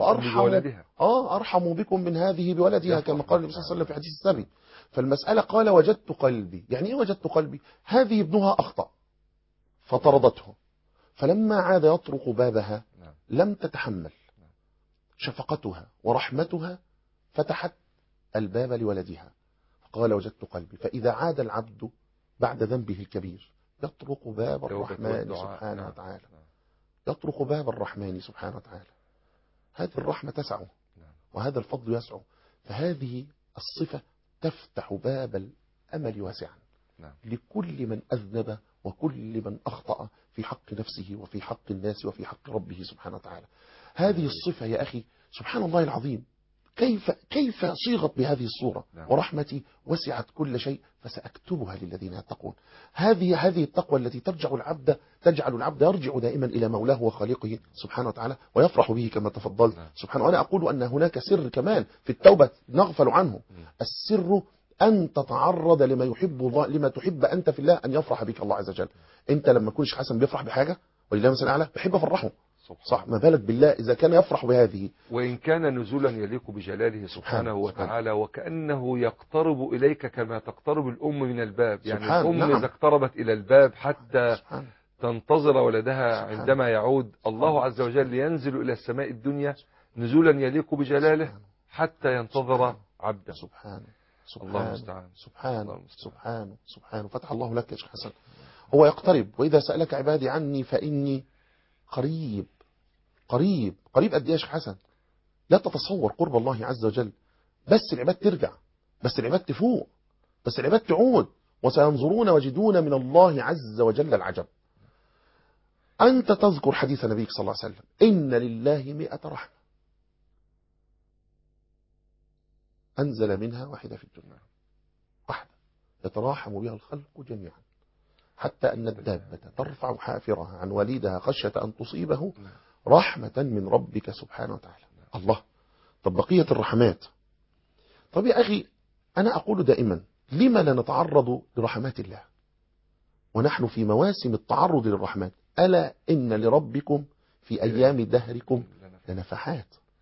أرحم بكم من هذه بولدها كما قال النبي صلى الله عليه وسلم في حديث السبي. فالمسألة قال وجدت قلبي، يعني ايه وجدت قلبي؟ هذه ابنها أخطأ فطردته، فلما عاد يطرق بابها لم تتحمل شفقتها ورحمتها، فتحت الباب لولدها، قال وجدت قلبي. فإذا عاد العبد بعد ذنبه الكبير يطرق باب الرحمن سبحانه وتعالى، يطرق باب الرحمن سبحانه وتعالى، هذه الرحمة تسعه وهذا الفضل يسعه. فهذه الصفة تفتح باب الأمل واسعا لكل من أذنب وكل من أخطأ في حق نفسه وفي حق الناس وفي حق ربه سبحانه وتعالى. هذه الصفة يا أخي سبحان الله العظيم كيف صيغت بهذه الصورة؟ ورحمتي وسعت كل شيء فسأكتبها للذين يتقون. هذه التقوى التي تجعل العبد يرجع دائما إلى مولاه وخالقه سبحانه وتعالى ويفرح به كما تفضلت سبحانه. وأنا أقول أن هناك سر كمان في التوبة نغفل عنه، السر أن تتعرض لما يحب الله، لما تحب أنت في الله أن يفرح بك الله عز وجل. أنت لما كنش حسن بيفرح بحاجة ولله مثل أعلى بحب أفرحه، صح؟ ما بالك بالله إذا كان يفرح بهذه، وإن كان نزولا يليق بجلاله سبحانه وتعالى، وكأنه يقترب إليك كما تقترب الأم من الباب. يعني الأم إذا اقتربت إلى الباب حتى تنتظر ولدها عندما يعود، الله عز وجل ينزل إلى السماء الدنيا نزولا يليق بجلاله حتى ينتظر عبده. سبحانه فتح الله لك يا شيخ حسن. هو يقترب، وإذا سألك عبادي عني فإني قريب. قريب قد ايه يا شيخ حسن؟ لا تتصور قرب الله عز وجل، بس العباد ترجع، بس العباد تفوق، بس العباد تعود، وسينظرون وجدون من الله عز وجل العجب. أنت تذكر حديث نبيك صلى الله عليه وسلم إن لله 100 رحمة أنزل منها واحدة في الجنة، واحدة يتراحم بها الخلق جميعا، حتى أن الدابة ترفع حافرها عن وليدها خشية أن تصيبه رحمة من ربك سبحانه وتعالى. الله. طب بقية الرحمات، طب يا أخي أنا أقول دائما لما لا نتعرض لرحمات الله ونحن في مواسم التعرض للرحمات؟ ألا إن لربكم في أيام دهركم لنفحات.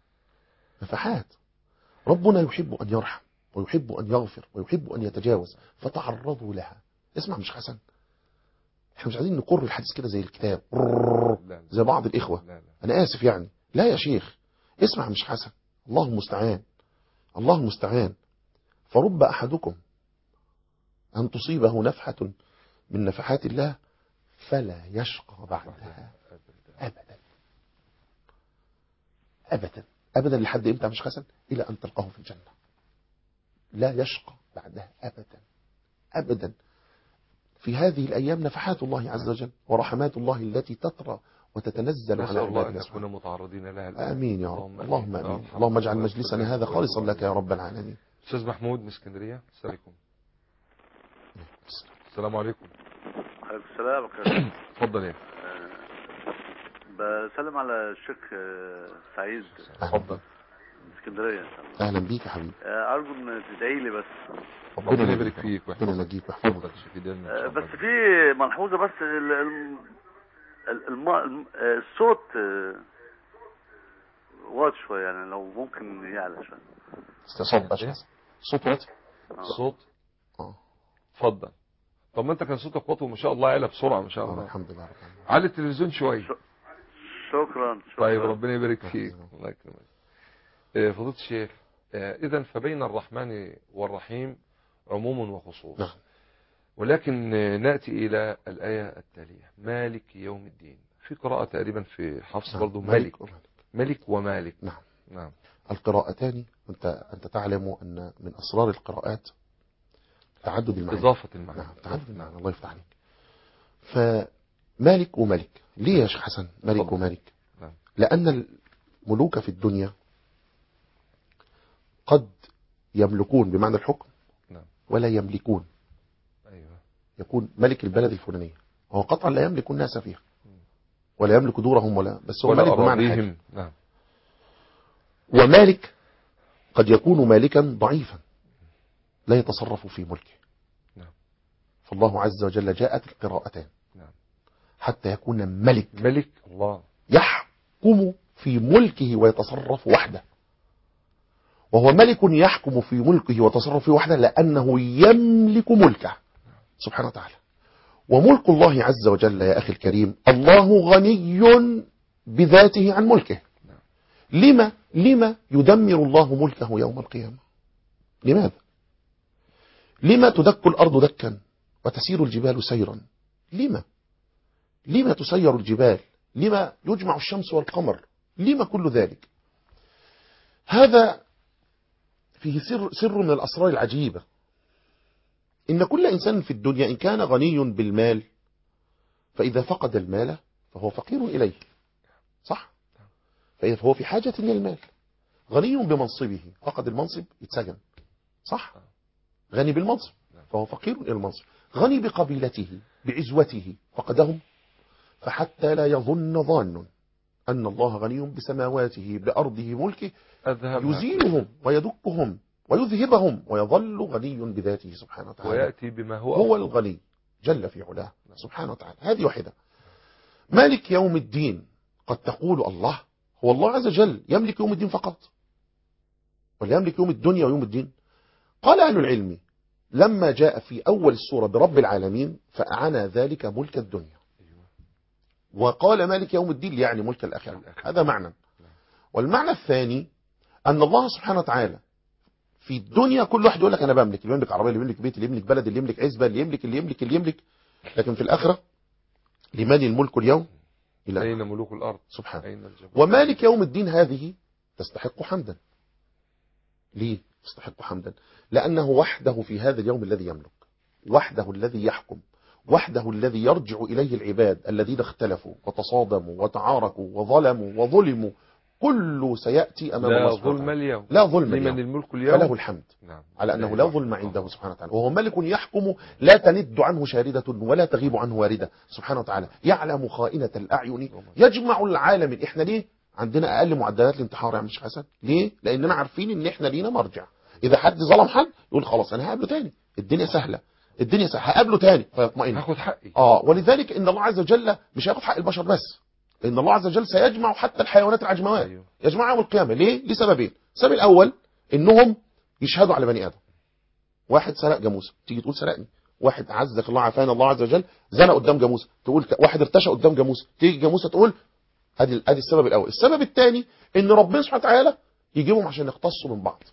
ربنا يحب أن يرحم ويحب أن يغفر ويحب أن يتجاوز، فتعرضوا لها. اسمع مش حسن، احنا مش عايزين نقر الحديث كده زي الكتاب زي بعض الإخوة، أنا آسف يعني، لا يا شيخ اسمع مش حسن، الله المستعان. فرب أحدكم أن تصيبه نفحة من نفحات الله فلا يشقى بعدها أبدا لحد إمتى مش حسن؟ إلى أن تلقاه في الجنة، لا يشقى بعدها أبدا. في هذه الأيام نفحات الله عز وجل ورحمات الله التي تطرى وتتنزل على الله أن نكون متعرضين لها. آمين يا رب، اللهم آمين. اللهم اجعل مجلسنا هذا خالصا لك يا رب العالمين. أستاذ محمود من اسكندرية، السلام عليكم. السلام عليكم. عليكم السلام. اتفضل يا بسلم على الشيخ سعيد. اتفضل. اسكندرية. أهلا بيك يا حبيبي. أرجو أن تدعي لي بس. ربنا يبارك فيك ربنا ينجيك ويحفظك. بس في ملحوظة، بس الصوت واطي شوية، يعني لو ممكن يعلى شوية. صوت واطي. صوت اتفضل. طب ما انت كان صوتك واطي وما شاء الله علا بسرعة ما شاء الله. الحمد لله. على التلفزيون شوية. شكرا. طيب ربنا يبارك فيك. الله يكرمك. فضيلة الشيخ، إذن فبين الرحمن والرحيم عموم وخصوص. ولكن نأتي إلى الآية التالية مالك يوم الدين. في قراءة تقريبا في حفص برضو ملك ومالك. نعم. القراءتان أنت تعلم أن من أسرار القراءات تعدد المعنى، إضافة المعنى. تعدد المعنى. الله يفتح عليك. فمالك وملك ليه يا شيخ حسن ملك اتفضل. ومالك؟ نعم. لأن الملوك في الدنيا قد يملكون بمعنى الحكم نعم. ولا يملكون. أيوة. يكون ملك البلد الفلانية هو قطعا لا يملك الناس فيها ولا يملك دورهم ولا، بس هو ولا ملك بمعنى حاجة. أراضيهم. نعم. ومالك قد يكون مالكا ضعيفا لا يتصرف في ملكه. نعم. فالله عز وجل جاءت القراءتان نعم. حتى يكون ملك ملك الله. يحكم في ملكه ويتصرف وحده، وهو ملك يحكم في ملكه ويتصرف فيه وحده لأنه يملك ملكه سبحانه وتعالى. وملك الله عز وجل يا أخي الكريم، الله غني بذاته عن ملكه. لما يدمر الله ملكه يوم القيامة؟ لماذا؟ لما تدك الأرض دكا وتسير الجبال سيرا؟ لما تسير الجبال؟ لما يجمع الشمس والقمر؟ لما كل ذلك؟ هذا فيه سر من الأسرار العجيبة. إن كل إنسان في الدنيا إن كان غني بالمال فإذا فقد المال فهو فقير إليه، صح؟ فهو في حاجة إلى المال. غني بمنصبه فقد المنصب يتسجن، صح؟ غني بالمنصب فهو فقير إلى المنصب. غني بقبيلته بعزوته فقدهم، فحتى لا يظن ظان أن الله غني بسماواته بأرضه ملكه يزيلهم ويدكهم ويذهبهم ويظل غني بذاته سبحانه وتعالى، ويأتي بما هو الغني جل في علاه سبحانه وتعالى. هذه واحدة. مالك يوم الدين، قد تقول الله هو الله عز وجل يملك يوم الدين فقط ولا يملك يوم الدنيا ويوم الدين؟ قال أهل العلم لما جاء في أول السورة برب العالمين فأعنى ذلك ملك الدنيا، وقال مالك يوم الدين يعني ملك الآخرة. هذا معنى. والمعنى الثاني أن الله سبحانه وتعالى في الدنيا كل واحد يقول لك أنا بملك، اللي يملك عربية، اللي يملك بيت، اللي يملك بلد، اللي يملك عزبة، اللي يملك. لكن في الآخرة لمن الملك اليوم؟ أين ملوك الأرض سبحانه. ومالك يوم الدين هذه تستحق حمدا. ليه تستحق حمدا؟ لأنه وحده في هذا اليوم الذي يملك، وحده الذي يحكم، وحده الذي يرجع إليه العباد الذين اختلفوا وتصادموا وتعاركوا وظلموا وظلموا، كله سيأتي أمام الله سبحانه وتعالى. لا ظلم اليوم. لمن الملك اليوم فله الحمد. نعم. على أنه لا ظلم عنده سبحانه وتعالى، وهو ملك يحكم لا تند عنه شاردة ولا تغيب عنه واردة سبحانه وتعالى، يعلم خائنة الأعين، يجمع العالم. إحنا ليه عندنا أقل معدلات الانتحار يا مش حسن؟ ليه؟ لأننا عارفين إن إحنا لينا مرجع. إذا حد ظلم حد يقول خلاص أنا هقابله تاني، الدنيا سهلة، هقابله تاني فيطمئن. هاخد حقي. ولذلك إن الله عز وجل مش هياخد حق البشر بس، إن الله عز وجل سيجمع حتى الحيوانات العجموات. أيوه. يجمعها يوم القيامة. ليه؟ لسببين. السبب الأول إنهم يشهدوا على بني آدم. واحد سرق جاموسة تيجي تقول سرقني، واحد عزك الله عافانا الله عز وجل زنى قدام جاموسة تقول واحد ارتشى قدام جاموسة، تيجي جاموسة تقول ادي السبب الأول. السبب الثاني إن ربنا سبحانه وتعالى يجيبهم عشان يقتصوا من بعض.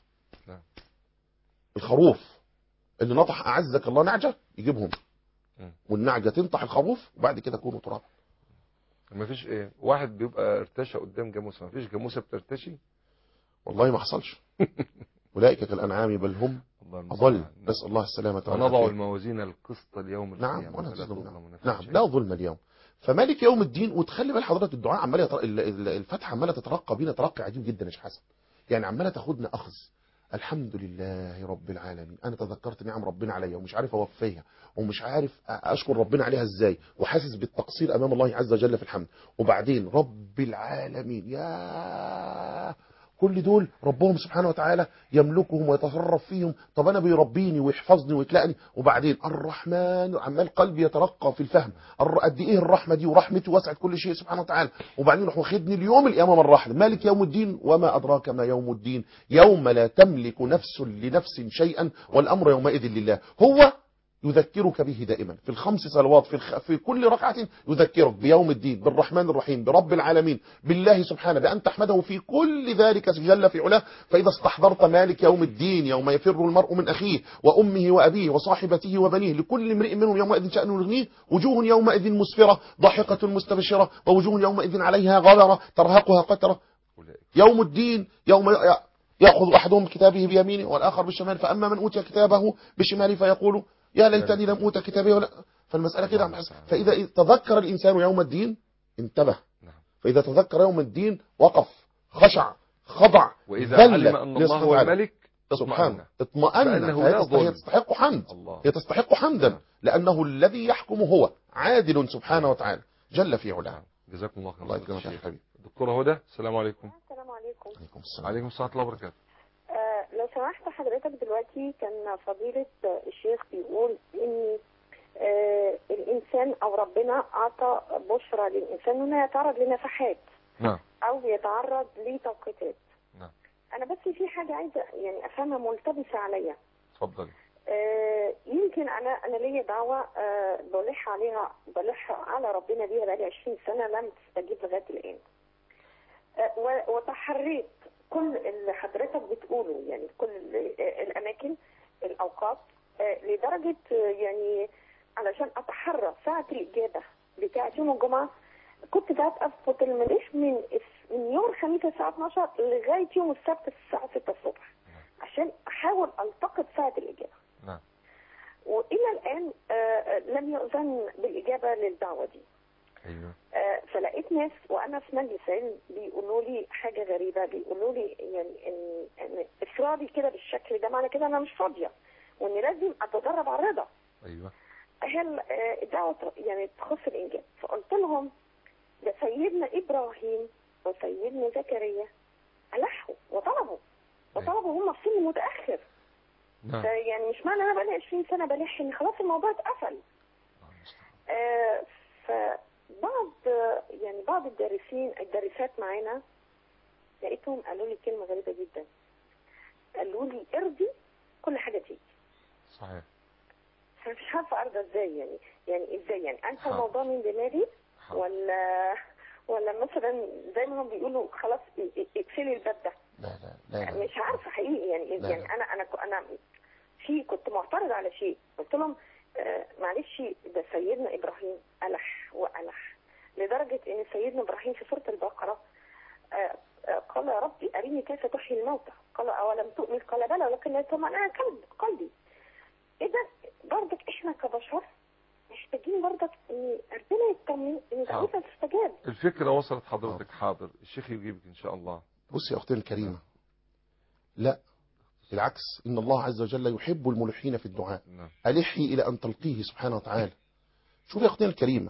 الخروف اللي نطح أعزك الله نعجة يجيبهم، والنعجة تنطح الخروف وبعد كده يكونوا تراب. ما فيش ايه واحد بيبقى ارتشى قدام جاموسه، ما فيش جاموسه بترتشي والله ما حصلش. اولئك كالانعام بل هم اضل، نسال الله السلامه والعافيه. ونضع الموازين القسط اليوم القيامه. نعم ولا تظلم. نعم لا ظلم اليوم. فمالك يوم الدين. وتخلي بال حضرتك الدعاء عماله الفتحه عماله تترقى بينا ترقي عجيب جدا يا شيخ حسن، يعني عماله تاخدنا اخذ. الحمد لله رب العالمين، انا تذكرت نعم ربنا عليا ومش عارف اوفيها ومش عارف اشكر ربنا عليها ازاي، وحاسس بالتقصير امام الله عز وجل في الحمد. وبعدين رب العالمين، يا كل دول ربهم سبحانه وتعالى يملكهم ويتصرف فيهم. طب انا بيربيني ويحفظني ويتلقني. وبعدين الرحمن، عمال قلبي يترقى في الفهم قد ايه الرحمه دي، ورحمته وسعت كل شيء سبحانه وتعالى. وبعدين راح واخدني اليوم القيامه مره واحده. مالك يوم الدين، وما ادراك ما يوم الدين، يوم لا تملك نفس لنفس شيئا والامر يومئذ لله. هو يذكرك به دائما في الخمس صلوات، في كل ركعة يذكرك بيوم الدين، بالرحمن الرحيم، برب العالمين، بالله سبحانه، بأن تحمده في كل ذلك جل في علاه. فإذا استحضرت مالك يوم الدين يوم يفر المرء من أخيه وأمه وأبيه وصاحبته وبنيه لكل امرئ منهم يومئذ شأن يغنيه، وجوه يومئذ مسفرة ضاحكة مستبشرة ووجوه يومئذ عليها غبرة ترهقها قترة. يوم الدين يوم يأخذ أحدهم كتابه بيمينه والآخر بالشمال، فأما من أوتي كتابه بشماله فيقول يا ليتني لم أوت كتابي ولا. فالمسألة كده. فإذا تذكر الإنسان يوم الدين انتبه. نعم. فإذا تذكر يوم الدين وقف، خشع، خضع، وإذا ذل علم أن الله هو الملك سبحانه اطمأن اطمأن. فهي تستحق حمد. الله. هي تستحق حمدا. نعم. لأنه الذي يحكم هو عادل سبحانه وتعالى جل في علاه. نعم. جزاكم الله خير. الله يكرمك يا حبيبي. دكتورة هدى، السلام عليكم. السلام عليكم. عليكم السلام. عليكم السلام ورحمة الله وبركاته. لو سمحت حضرتك، دلوقتي كان فضيلة الشيخ بيقول ان الانسان او ربنا اعطى بشرى للانسان انه يتعرض لنفحات نعم. او يتعرض لتوقيتات. نعم. انا بس في حاجة عايزة يعني افهمها ملتبسة عليا. اتفضلي. يمكن انا ليا دعوة بلح على ربنا بيها بقالي 20 سنة لم تستجيب لغاية الان. وتحريت كل اللي حضرتك بتقوله، يعني كل الاماكن الاوقات، لدرجة يعني علشان اتحرى ساعة الاجابة بتاعة يوم الجمعة كنت بقى افوت المنيش من يوم الخميس الساعة 12 لغاية يوم السبت الساعة 6 الصبح عشان احاول التقط ساعة الاجابة. نعم. والى الان لم يؤذن بالاجابة للدعوة دي. ايوه. فلقيت ناس وانا في مجلس علم بيقولوا لي حاجه غريبه، بيقولوا لي يعني ان افرادي كده بالشكل ده معنى كده انا مش فاضيه وان لازم اتدرب على الرضا. ايوه. هل الدعوه يعني تخص الانجاب؟ فقلت لهم ده سيدنا ابراهيم وسيدنا زكريا الحوا وطلبوا هم في سن متاخر. نعم. يعني مش معنى انا بقالي 20 سنه بلح ان خلاص الموضوع اتقفل. بعض الدارسات معانا لقيتهم قالوا لي كلمة غريبة جدا. قالوا لي ارضي كل حاجة تيجي. صحيح. فمش عارفة ارضى ازاي يعني ازاي يعني انسى حاضر. الموضوع من دماغي ولا مثلا زي ما هم بيقولوا خلاص اقفلي الباب ده. لا. مش عارفة حقيقي يعني. لا. يعني انا كنت معترض على شيء، قلت لهم معلش ده سيدنا ابراهيم ألح لدرجة ان سيدنا ابراهيم في سورة البقرة قال يا ربي اريني كيف تحيي الموتى، قال اولم تؤمن، قال بلى ولكن يطمئن قلبي. اذا برضك احنا كبشر محتاجين برضك ان ربنا يطمن ان دعوتنا تستجاب. الفكرة وصلت حضرتك. حاضر، الشيخ يجيبك ان شاء الله. بص يا اختي الكريمة، لا بالعكس، إن الله عز وجل يحب الملحين في الدعاء. نعم. ألحي إلى أن تلقيه سبحانه وتعالى. شوف يا أختنا الكريمة،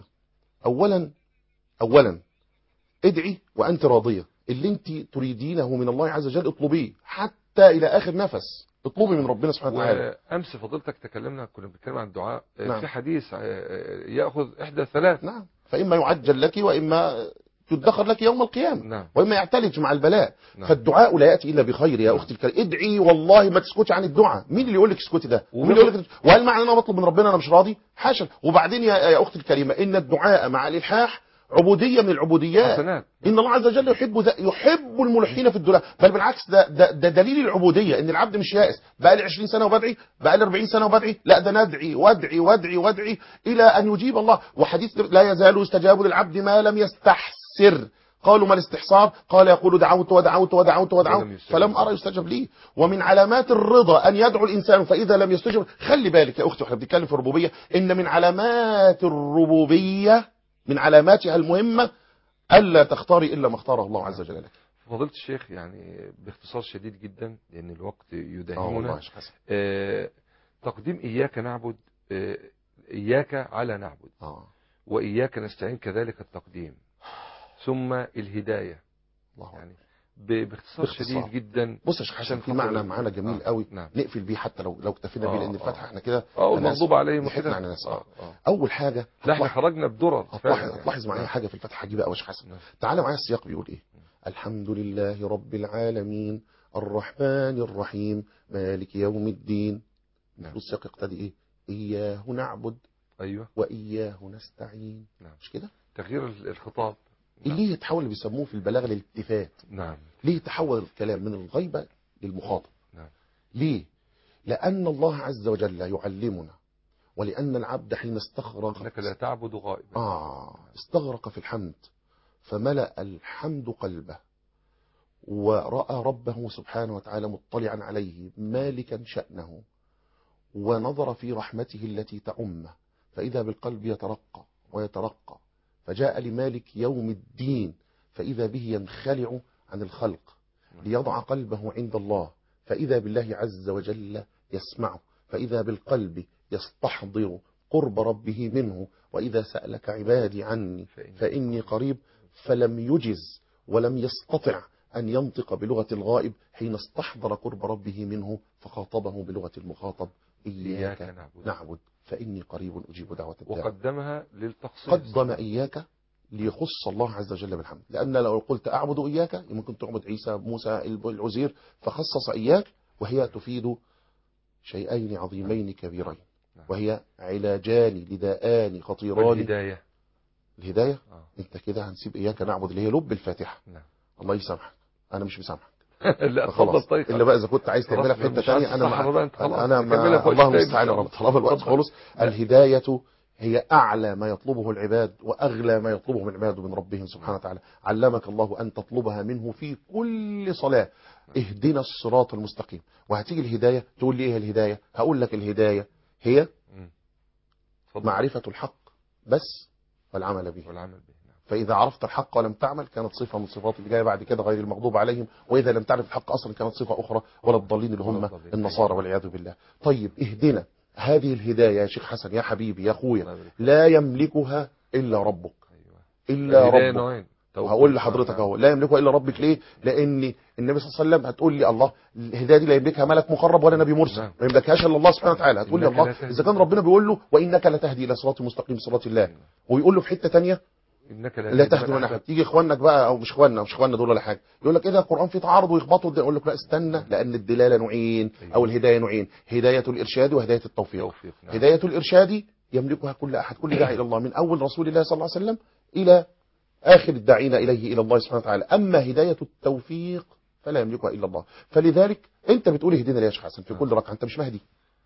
أولا ادعي وأنت راضية. اللي أنت تريدينه من الله عز وجل اطلبيه حتى إلى آخر نفس، اطلبي من ربنا سبحانه وتعالى. وأمس فضلتك كنا بنتكلم عن الدعاء. نعم. في حديث يأخذ إحدى ثلاث. نعم. فإما يعجل لك وإما تدخر لك يوم القيامة. نعم. وإما يعتلج مع البلاء. نعم. فالدعاء لا يأتي إلا بخير يا أختي الكريمة. ادعي والله ما تسكتش عن الدعاء. مين اللي يقول لك اسكتي ده؟ ومين اللي يقول لك وهل معنى أنا بطلب من ربنا أنا مش راضي؟ حاشا. وبعدين يا أختي الكريمة، إن الدعاء مع الإلحاح عبودية من العبوديات. حسنات. إن الله عز وجل يحب الملحين في الدعاء. بل بالعكس، ده دليل العبودية، إن العبد مش يائس. بقى لي 20 سنة وبدعي، بقى لي 40 سنة وبدعي، لا ده ندعي وادعي وادعي وادعي إلى أن يجيب الله. وحديث لا يزال يستجاب للعبد ما لم يستحسر. قالوا ما الاستحصار؟ قال يقول دعوت ودعوت ودعوت ودعوت فلم أرى يستجب لي. ومن علامات الرضا أن يدعو الإنسان فإذا لم يستجب. خلي بالك يا أختي واحنا بنتكلم في الربوبية، إن من علامات الربوبية، من علاماتها المهمة، ألا تختاري إلا ما اختاره الله عز وجل لك. فضيلة الشيخ، يعني باختصار شديد جدا لأن الوقت يداهمنا. والله تقديم إياك نعبد، إياك على نعبد، وإياك نستعين كذلك التقديم، ثم الهداية. يعني باختصار شديد جدا. بص يا شيخ حسن، في معنى معانا جميل قوي. نعم. نقفل بيه حتى لو اكتفينا بيه، لان الفتحه احنا كده مغضوب عليهم كده. اول حاجه لا احنا خرجنا بدرر. هتلاحظ معايا حاجه في الفتحه عجيبه قوي يا شيخ حسن. تعالى معايا، السياق بيقول ايه؟ الحمد لله رب العالمين الرحمن الرحيم مالك يوم الدين. السياق يقتضي ايه؟ اياه نعبد. ايوه. واياه نستعين. مش كده؟ تغيير الخطاب. اللي يتحول اللي بيسموه في البلاغه الالتفات. نعم. ليه تحول الكلام من الغيبه للمخاطب؟ نعم. ليه؟ لأن الله عز وجل يعلمنا، ولأن العبد حين استغرق انك لا تعبد غائبا. استغرق في الحمد، فملأ الحمد قلبه، ورأى ربه سبحانه وتعالى مطلعا عليه مالكا شأنه، ونظر في رحمته التي تعمه، فإذا بالقلب يترقى ويترقى، فجاء لمالك يوم الدين فإذا به ينخلع عن الخلق ليضع قلبه عند الله، فإذا بالله عز وجل يسمعه، فإذا بالقلب يستحضر قرب ربه منه، وإذا سألك عبادي عني فإني قريب، فلم يجز ولم يستطع أن ينطق بلغة الغائب حين استحضر قرب ربه منه فخاطبه بلغة المخاطب: إياك نعبد فإني قريب أجيب دعوة الداعي. وقدمها للتخصيص، قدم إياك ليخص الله عز وجل بالحمد، لأن لو قلت أعبد إياك ممكن تعبد عيسى، موسى، العزير، فخصص إياك، وهي تفيد شيئين عظيمين كبيرين، وهي علاجان لداءان خطيران. الهداية انت كده هنسيب إياك نعبد اللي هي لب الفاتحة. الله يسامحك، أنا مش مسامحك. لا خلاص. طيب إلا بقى إذا كنت عايز تعملها في حتة ثانية أنا معك. أنا الله المستعان يا رب، طلب الوقت خالص. الهداية هي أعلى ما يطلبه العباد وأغلى ما يطلبه العباد من ربهم سبحانه وتعالى. علمك الله أن تطلبها منه في كل صلاة: اهدنا الصراط المستقيم. وهتيجي الهداية تقول لي إيه الهداية؟ هقول لك الهداية هي معرفة الحق بس والعمل به. فإذا عرفت الحق ولم تعمل كانت صفة من صفات اللي جاية بعد كده غير المغضوب عليهم، وإذا لم تعرف الحق أصلا كانت صفة أخرى ولا الضالين اللي هم النصارى والعياذ بالله. طيب اهدنا، هذه الهداية يا شيخ حسن يا حبيبي يا أخويا لا يملكها إلا ربك، إلا ربك. وهقول لحضرتك اهو لا يملكها إلا ربك. ليه؟ لأن النبي صلى الله عليه وسلم هتقول لي الله الهداية دي لا يملكها ملك مقرب ولا نبي مرسل، ما يملكهاش إلا الله سبحانه وتعالى. هتقول لي الله إذا كان ربنا بيقول له وإنك لتهدي إلى صراط مستقيم صراط الله، ويقول له في حتة تانية إنك لا تهدي من أحد. تيجي إخوانك بقى أو مش إخواننا دول ولا حاجة يقول لك إيه ده القرآن فيه تعارض ويخبطوا، يقول لك لا استنى، لأن الدلالة نوعين أو الهداية نوعين: هداية الإرشاد وهداية التوفيق. هداية الإرشاد يملكها كل أحد، كل داعي إلى الله، من أول رسول الله صلى الله عليه وسلم إلى آخر الداعين إليه إلى الله سبحانه وتعالى. أما هداية التوفيق فلا يملكها إلا الله. فلذلك أنت بتقول اهدنا يا شيخ حسن في كل ركعة، أنت مش مهدي.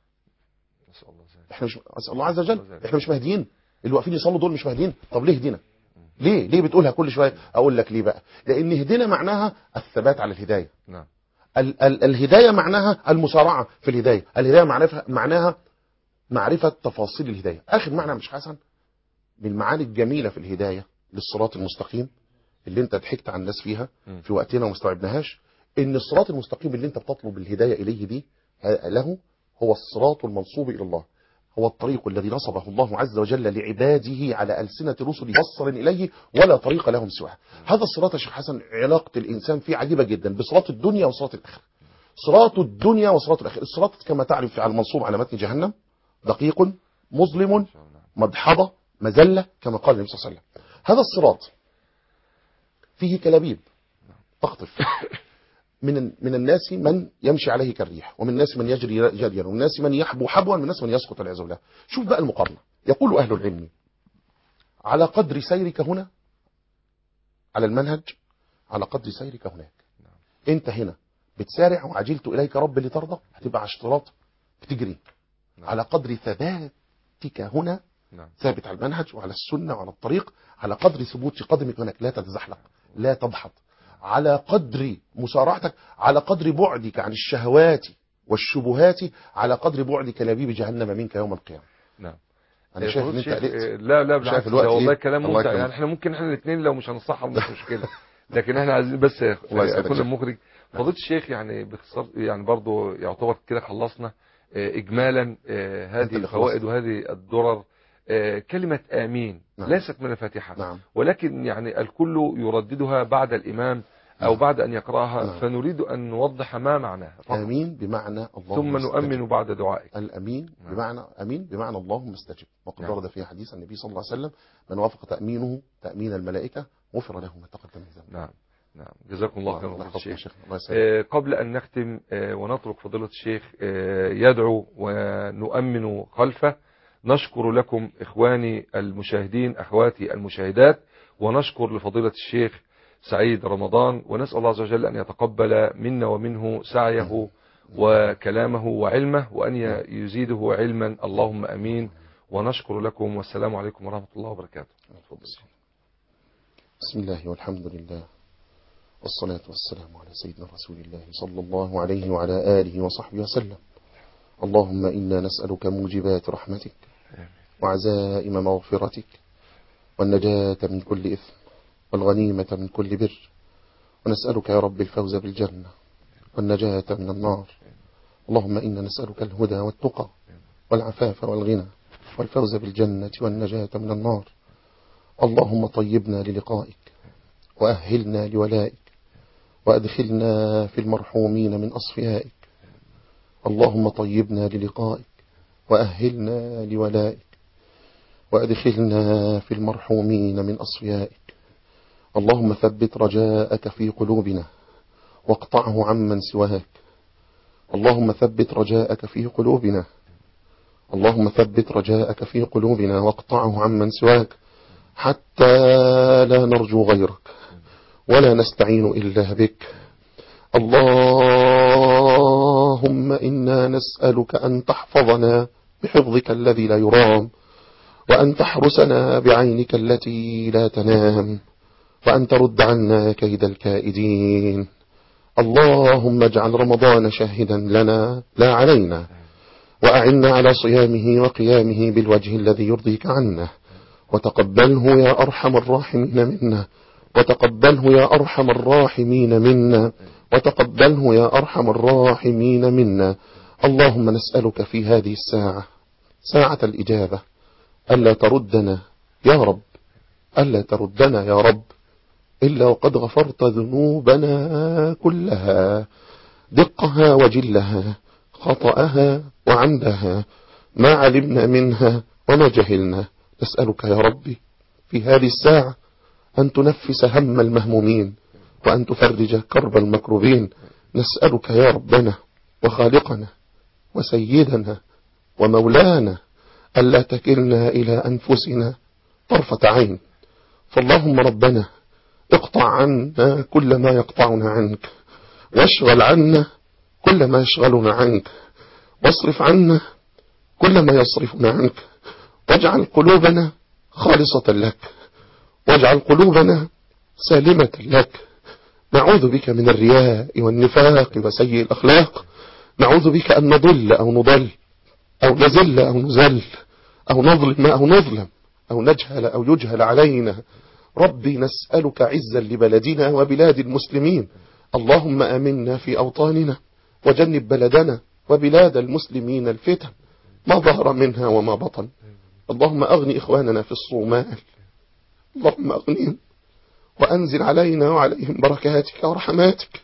احنا مش أسأل الله عز وجل، احنا مش مهديين، اللي واقفين يصلوا دول مش مهديين. طب ليه هدينا؟ ليه بتقولها كل شوية؟ أقول لك ليه بقى. لأن هدينا معناها الثبات على الهداية. الهداية معناها المسارعة في الهداية. الهداية معناها معرفة تفاصيل الهداية. آخر معنى مش حسن من المعاني الجميلة في الهداية للصراط المستقيم اللي انت ضحكت على الناس فيها في وقتنا وما استوعبناهاش، ان الصراط المستقيم اللي انت بتطلب الهداية إليه دي له هو الصراط المنصوب إلى الله، هو الطريق الذي نصبه الله عز وجل لعباده على ألسنة رسله وصل إليه ولا طريق لهم سواه. هذا الصراط يا شيخ حسن علاقة الإنسان فيه عجيبة جدا بصراط الدنيا وصراط الآخرة. صراط الدنيا وصراط الآخرة. الصراط كما تعرف على المنصوب على متن جهنم دقيق مظلم مدحضة مزلة كما قال النبي صلى الله عليه وسلم. هذا الصراط فيه كلابيب تخطف من الناس من يمشي عليه كالريح، ومن الناس من يجري جريا، ومن الناس من يحبو حبوا، ومن الناس من يسقط والعياذ بالله. شوف بقى المقارنة. يقول أهل العلم على قدر سيرك هنا على المنهج على قدر سيرك هناك. انت هنا بتسارع وعجلت إليك رب لترضى، هتبقى على الصراط بتجري. على قدر ثباتك هنا ثابت على المنهج وعلى السنة وعلى الطريق، على قدر ثبوت قدمك هناك لا تتزحلق لا تضحط. على قدر مسارعتك، على قدر بعدك عن الشهوات والشبهات، على قدر بعد كلابيب جهنم منك يوم القيامة. نعم. انا شايف ان انت قلقت. لا بالعكس، والله كلام ممتع. يعني احنا ممكن احنا الاثنين لو مش هنصحر مش مشكلة، لكن احنا عايزين بس كل مخرج فضيلة الشيخ يعني باختصار يعني برضو يعتبر كده خلصنا اجمالا هذه الفوائد وهذه الدرر. كلمة آمين ليست من الفاتحة، ولكن يعني الكل يرددها بعد الإمام أو بعد أن يقرأها، فنريد أن نوضح ما معناها. آمين بمعنى الله ثم نؤمن بعد دعائك. الأمين بمعنى أمين بمعنى اللهم استجب، وقد ورد في حديث النبي صلى الله عليه وسلم من وافق تأمينه تأمين الملائكة غفر له ما تقدم من ذنبه. نعم جزاكم الله خيرا. قبل أن نختم ونترك فضيلة الشيخ يدعو ونؤمن خلفه، نشكر لكم إخواني المشاهدين أخواتي المشاهدات، ونشكر لفضيلة الشيخ سعيد رمضان، ونسأل الله عز وجل أن يتقبل منا ومنه سعيه وكلامه وعلمه، وأن يزيده علما اللهم أمين. ونشكر لكم والسلام عليكم ورحمة الله وبركاته. بسم الله والحمد لله والصلاة والسلام على سيدنا رسول الله صلى الله عليه وعلى آله وصحبه وسلم. اللهم إنا نسألك موجبات رحمتك وعزائم مغفرتك والنجاة من كل إثم والغنيمة من كل بر، ونسألك يا رب الفوز بالجنة والنجاة من النار. اللهم إنا نسألك الهدى والتقى والعفاف والغنى والفوز بالجنة والنجاة من النار. اللهم طيبنا للقائك وأهلنا لولائك وأدخلنا في المرحومين من أصفيائك. اللهم طيبنا للقائك وأهلنا لولائك وأدخلنا في المرحومين من أصفيائك. اللهم ثبت رجاءك في قلوبنا واقطعه عمن سواك. اللهم ثبت رجاءك في قلوبنا، اللهم ثبت رجاءك في قلوبنا واقطعه عمن سواك، حتى لا نرجو غيرك ولا نستعين إلا بك. اللهم إنا نسألك أن تحفظنا بحفظك الذي لا يرام، وأن تحرسنا بعينك التي لا تنام، وأن ترد عنا كيد الكائدين. اللهم اجعل رمضان شاهدا لنا لا علينا، وأعنا على صيامه وقيامه بالوجه الذي يرضيك عنا، وتقبله يا أرحم الراحمين منا، وتقبله يا أرحم الراحمين منا، وتقبله يا أرحم الراحمين منا. اللهم نسألك في هذه الساعة، ساعة الإجابة، ألا تردنا يا رب، ألا تردنا يا رب إلا وقد غفرت ذنوبنا كلها، دقها وجلها، خطأها وعمدها، ما علمنا منها وما جهلنا. نسألك يا ربي في هذه الساعة أن تنفس هم المهمومين وأن تفرج كرب المكروبين. نسألك يا ربنا وخالقنا وسيدنا ومولانا ألا تكلنا إلى أنفسنا طرفة عين. فاللهم ربنا اقطع عنا كل ما يقطعنا عنك، واشغل عنا كل ما يشغلنا عنك، واصرف عنا كل ما يصرفنا عنك، واجعل قلوبنا خالصة لك، واجعل قلوبنا سالمة لك. نعوذ بك من الرياء والنفاق وسيء الأخلاق، نعوذ بك أن نضل أو نضل أو نزل أو نزل أو نظلم أو نظلم أو نجهل أو يجهل علينا. ربي نسألك عزا لبلدنا وبلاد المسلمين. اللهم آمنا في أوطاننا وجنب بلدنا وبلاد المسلمين الفتن ما ظهر منها وما بطن. اللهم أغني إخواننا في الصومال، اللهم أغنيهم وأنزل علينا وعليهم بركاتك ورحماتك.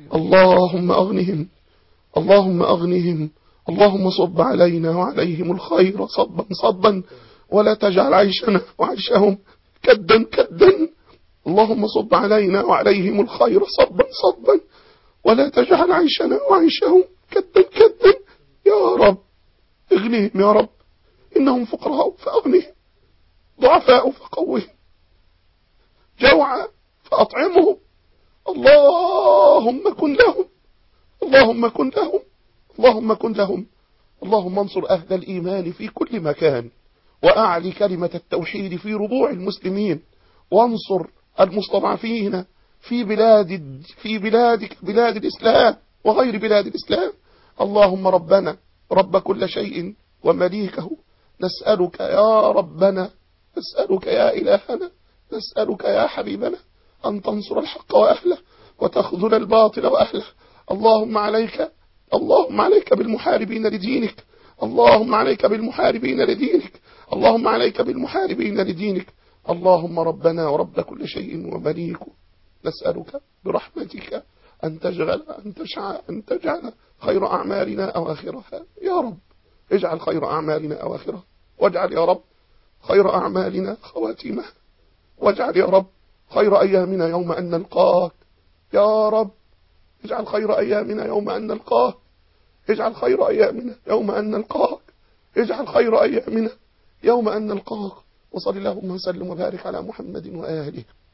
اللهم أغنهم، اللهم أغنهم، اللهم صب علينا وعليهم الخير صبا صبا، ولا تجعل عيشنا وعيشهم كدا كدا. اللهم صب علينا وعليهم الخير صبا صبا، ولا تجعل عيشنا وعيشهم كدا كدا. يا رب اغنهم يا رب، إنهم فقراء فأغنهم، ضعفاء فقوهم، جوعا فأطعمهم. اللهم كن لهم، اللهم كن لهم، اللهم كن لهم. اللهم انصر أهل الإيمان في كل مكان، وأعلي كلمة التوحيد في ربوع المسلمين، وانصر المستضعفين في بلادك بلاد الإسلام وغير بلاد الإسلام. اللهم ربنا رب كل شيء ومليكه، نسألك يا ربنا، نسألك يا إلهنا، نسألك يا حبيبنا أن تنصر الحق وأهله وتخذل الباطل وأهله. اللهم عليك بالمحاربين لدينك، اللهم عليك بالمحاربين لدينك، اللهم عليك بالمحاربين لدينك. اللهم ربنا ورب كل شيء ومليكه، نسألك برحمتك أن تجعل خير أعمالنا أواخرها. يا رب اجعل خير أعمالنا أواخرها، واجعل يا رب خير أعمالنا خواتيمها، واجعل يا رب خير أيامنا يوم أن نلقاك. يا رب اجعل خير أيامنا يوم أن نلقاك، اجعل خير أيامنا يوم أن نلقاك، اجعل خير أيامنا يوم أن نلقاك. وصل اللهم وسلم وبارك على محمد وآله